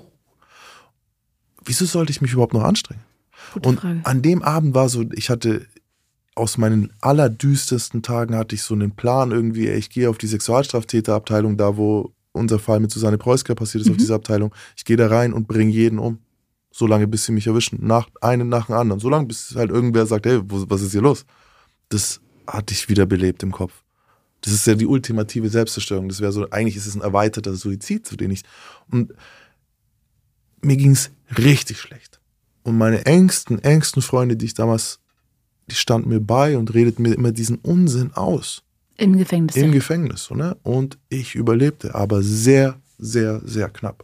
Wieso sollte ich mich überhaupt noch anstrengen? Gute Frage. An dem Abend war so, ich hatte aus meinen allerdüstersten Tagen hatte ich so einen Plan irgendwie, ich gehe auf die Sexualstraftäterabteilung, da wo unser Fall mit Susanne Preusker passiert ist, auf dieser Abteilung. Ich gehe da rein und bringe jeden um. So lange, bis sie mich erwischen. Einen nach dem anderen. So lange, bis halt irgendwer sagt, hey, was ist hier los? Das hatte ich wieder belebt im Kopf. Das ist ja die ultimative Selbstzerstörung. Das wäre so, eigentlich ist es ein erweiterter Suizid, zu dem ich. Und mir ging es richtig schlecht. Und meine engsten Freunde, die ich damals, die standen mir bei und redeten mir immer diesen Unsinn aus. Im Gefängnis. Im Gefängnis, ne? Und ich überlebte, aber sehr, sehr, sehr knapp.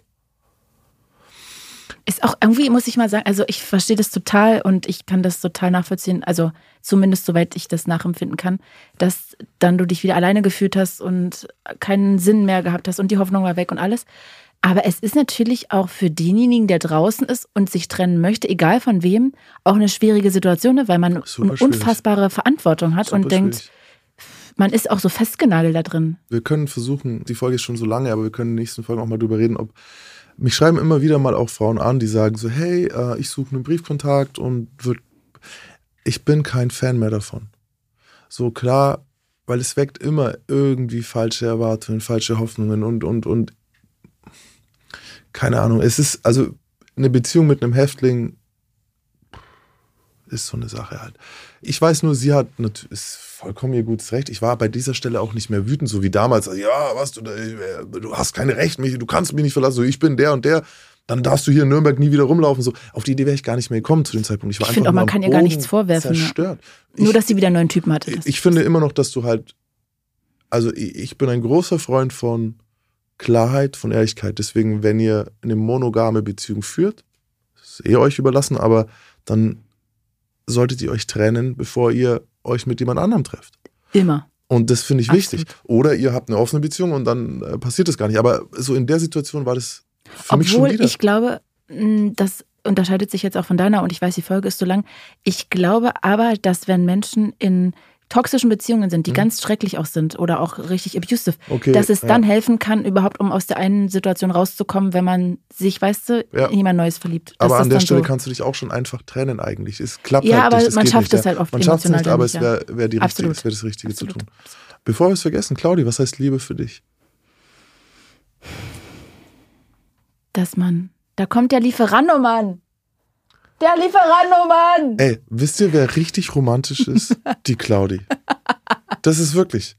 Ist auch irgendwie, muss ich mal sagen, also ich verstehe das total und ich kann das total nachvollziehen, also zumindest soweit ich das nachempfinden kann, dass dann du dich wieder alleine gefühlt hast und keinen Sinn mehr gehabt hast und die Hoffnung war weg und alles. Aber es ist natürlich auch für denjenigen, der draußen ist und sich trennen möchte, egal von wem, auch eine schwierige Situation, weil man eine unfassbare Verantwortung hat und denkt, man ist auch so festgenagelt da drin. Wir können versuchen, die Folge ist schon so lange, aber wir können in den nächsten Folgen auch mal drüber reden, mich schreiben immer wieder mal auch Frauen an, die sagen so, hey, ich suche einen Briefkontakt und ich bin kein Fan mehr davon. So klar, weil es weckt immer irgendwie falsche Erwartungen, falsche Hoffnungen und keine Ahnung. Es ist, also eine Beziehung mit einem Häftling ist so eine Sache halt. Ich weiß nur, sie hat ist vollkommen ihr gutes Recht. Ich war bei dieser Stelle auch nicht mehr wütend, so wie damals. Also, ja, was, du hast kein Recht, du kannst mich nicht verlassen, so, ich bin der und der. Dann darfst du hier in Nürnberg nie wieder rumlaufen. So, auf die Idee wäre ich gar nicht mehr gekommen zu dem Zeitpunkt. Ich finde auch, man kann ihr gar nichts vorwerfen. Zerstört. Nur, dass sie wieder einen neuen Typen hatte. Ich finde immer noch, dass du halt, also ich bin ein großer Freund von Klarheit, von Ehrlichkeit. Deswegen, wenn ihr eine monogame Beziehung führt, ist euch überlassen, aber dann solltet ihr euch trennen, bevor ihr euch mit jemand anderem trefft. Immer. Und das finde ich wichtig. Oder ihr habt eine offene Beziehung und dann passiert das gar nicht. Aber so in der Situation war das für mich schon wieder. Obwohl ich glaube, das unterscheidet sich jetzt auch von deiner und ich weiß, die Folge ist so lang. Ich glaube aber, dass wenn Menschen in toxischen Beziehungen sind, die ganz schrecklich auch sind oder auch richtig abusive, dass es dann helfen kann, überhaupt um aus der einen Situation rauszukommen, wenn man sich, weißt du, in jemand Neues verliebt. Aber an der Stelle kannst du dich auch schon einfach trennen eigentlich. Es klappt halt aber nicht. man schafft es halt oft emotional. Man schafft es nicht, aber es wäre das Richtige zu tun. Bevor wir es vergessen, Claudi, was heißt Liebe für dich? Da kommt der Lieferando-Mann. Der Lieferando-Mann! Ey, wisst ihr, wer richtig romantisch ist? Die Claudi. Das ist wirklich.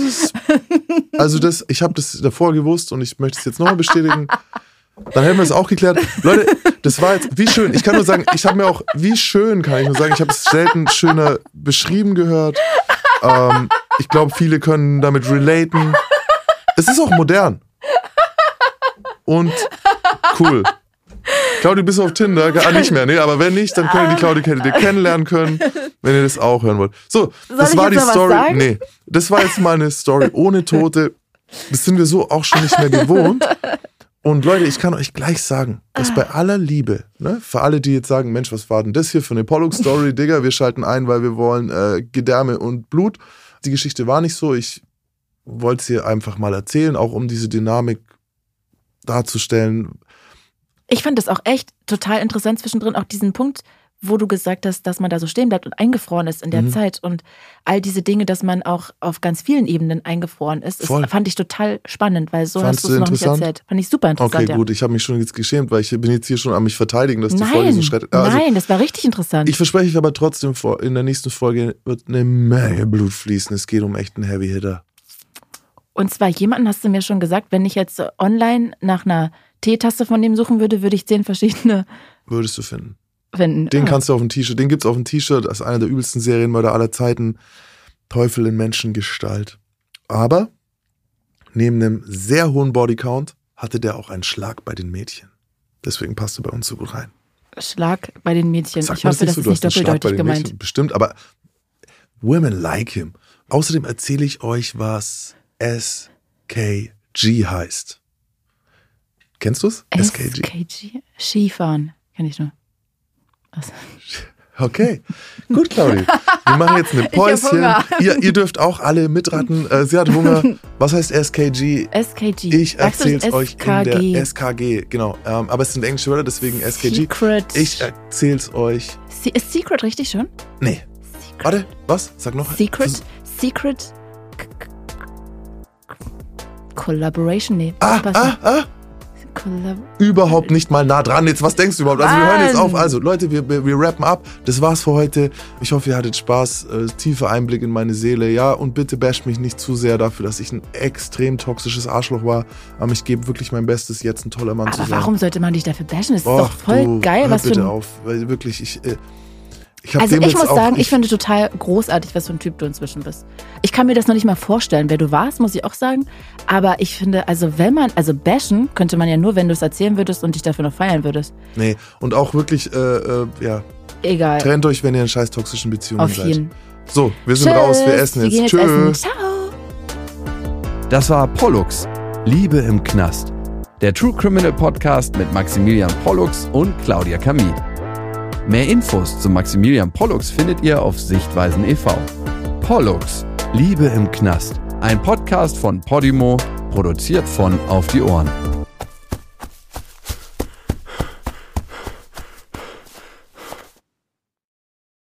Ich habe das davor gewusst und ich möchte es jetzt nochmal bestätigen. Dann hätten wir es auch geklärt. Leute, das war jetzt, wie schön. Ich kann nur sagen, ich habe es selten schöner beschrieben gehört. Ich glaube, viele können damit relaten. Es ist auch modern. Und cool. Claudi, bist du auf Tinder? Nicht mehr, nee, aber wenn nicht, dann könnt ihr die Claudi hättet ihr kennenlernen können, wenn ihr das auch hören wollt. So, das war die Story. Nee, das war jetzt mal eine Story ohne Tote. Das sind wir so auch schon nicht mehr gewohnt. Und Leute, ich kann euch gleich sagen, dass bei aller Liebe, ne, für alle, die jetzt sagen, Mensch, was war denn das hier für eine Pollux-Story, Digga, wir schalten ein, weil wir wollen Gedärme und Blut. Die Geschichte war nicht so, ich wollte es hier einfach mal erzählen, auch um diese Dynamik darzustellen. Ich fand das auch echt total interessant zwischendrin, auch diesen Punkt, wo du gesagt hast, dass man da so stehen bleibt und eingefroren ist in der Zeit und all diese Dinge, dass man auch auf ganz vielen Ebenen eingefroren ist, das fand ich total spannend, weil so hast du es noch nicht erzählt. Fand ich super interessant. Okay, gut, ich habe mich schon jetzt geschämt, weil ich bin jetzt hier schon an mich verteidigen, dass die Folge so schreitet. Nein, das war richtig interessant. Ich verspreche euch aber trotzdem, in der nächsten Folge wird eine Menge Blut fließen. Es geht um echt einen Heavy Hitter. Und zwar jemanden, hast du mir schon gesagt, wenn ich jetzt online nach einer Teetasse von dem suchen würde, würde ich 10 verschiedene... Würdest du finden. Den kannst du auf ein T-Shirt, den gibt's auf ein T-Shirt, das ist einer der übelsten Serienmörder aller Zeiten. Teufel in Menschengestalt. Aber neben einem sehr hohen Bodycount hatte der auch einen Schlag bei den Mädchen. Deswegen passt du bei uns so gut rein. Schlag bei den Mädchen. Sag ich hoffe, das ist nicht doppeldeutig gemeint. Mädchen. Bestimmt, aber women like him. Außerdem erzähle ich euch, was SKG heißt. Kennst du es? SKG? Skifahren, kenn ich nur. Also. Okay, gut, Claudi. Wir machen jetzt eine Päuschen. Ihr dürft auch alle mitraten. Sie hat Hunger. Was heißt SKG? SKG. Ich erzähle es euch in der SKG. Genau, aber es sind englische Wörter, deswegen SKG. Secret. Ich erzähle es euch. Ist Secret richtig schon? Nee. Secret. Warte, was? Sag noch. Secret. Collaboration? Nee. Überhaupt nicht mal nah dran. Jetzt, was denkst du überhaupt? Also wir hören jetzt auf. Also Leute, wir rappen ab. Das war's für heute. Ich hoffe, ihr hattet Spaß. Tiefer Einblick in meine Seele. Ja, und bitte basht mich nicht zu sehr dafür, dass ich ein extrem toxisches Arschloch war. Aber ich gebe wirklich mein Bestes, jetzt ein toller Mann zu sein. Aber warum sollte man dich dafür bashen? Das ist doch voll geil. Was bitte auf. Weil wirklich, ich muss sagen, ich finde total großartig, was für ein Typ du inzwischen bist. Ich kann mir das noch nicht mal vorstellen, wer du warst, muss ich auch sagen. Aber ich finde, bashen könnte man ja nur, wenn du es erzählen würdest und dich dafür noch feiern würdest. Nee, und auch wirklich, egal. Trennt euch, wenn ihr in scheiß toxischen Beziehungen seid. Auf jeden. So, wir sind raus, wir essen jetzt. Tschüss. Ciao. Das war Pollux, Liebe im Knast. Der True Criminal Podcast mit Maximilian Pollux und Claudia Kamit. Mehr Infos zu Maximilian Pollux findet ihr auf Sichtweisen e.V. Pollux, Liebe im Knast. Ein Podcast von Podimo, produziert von Auf die Ohren.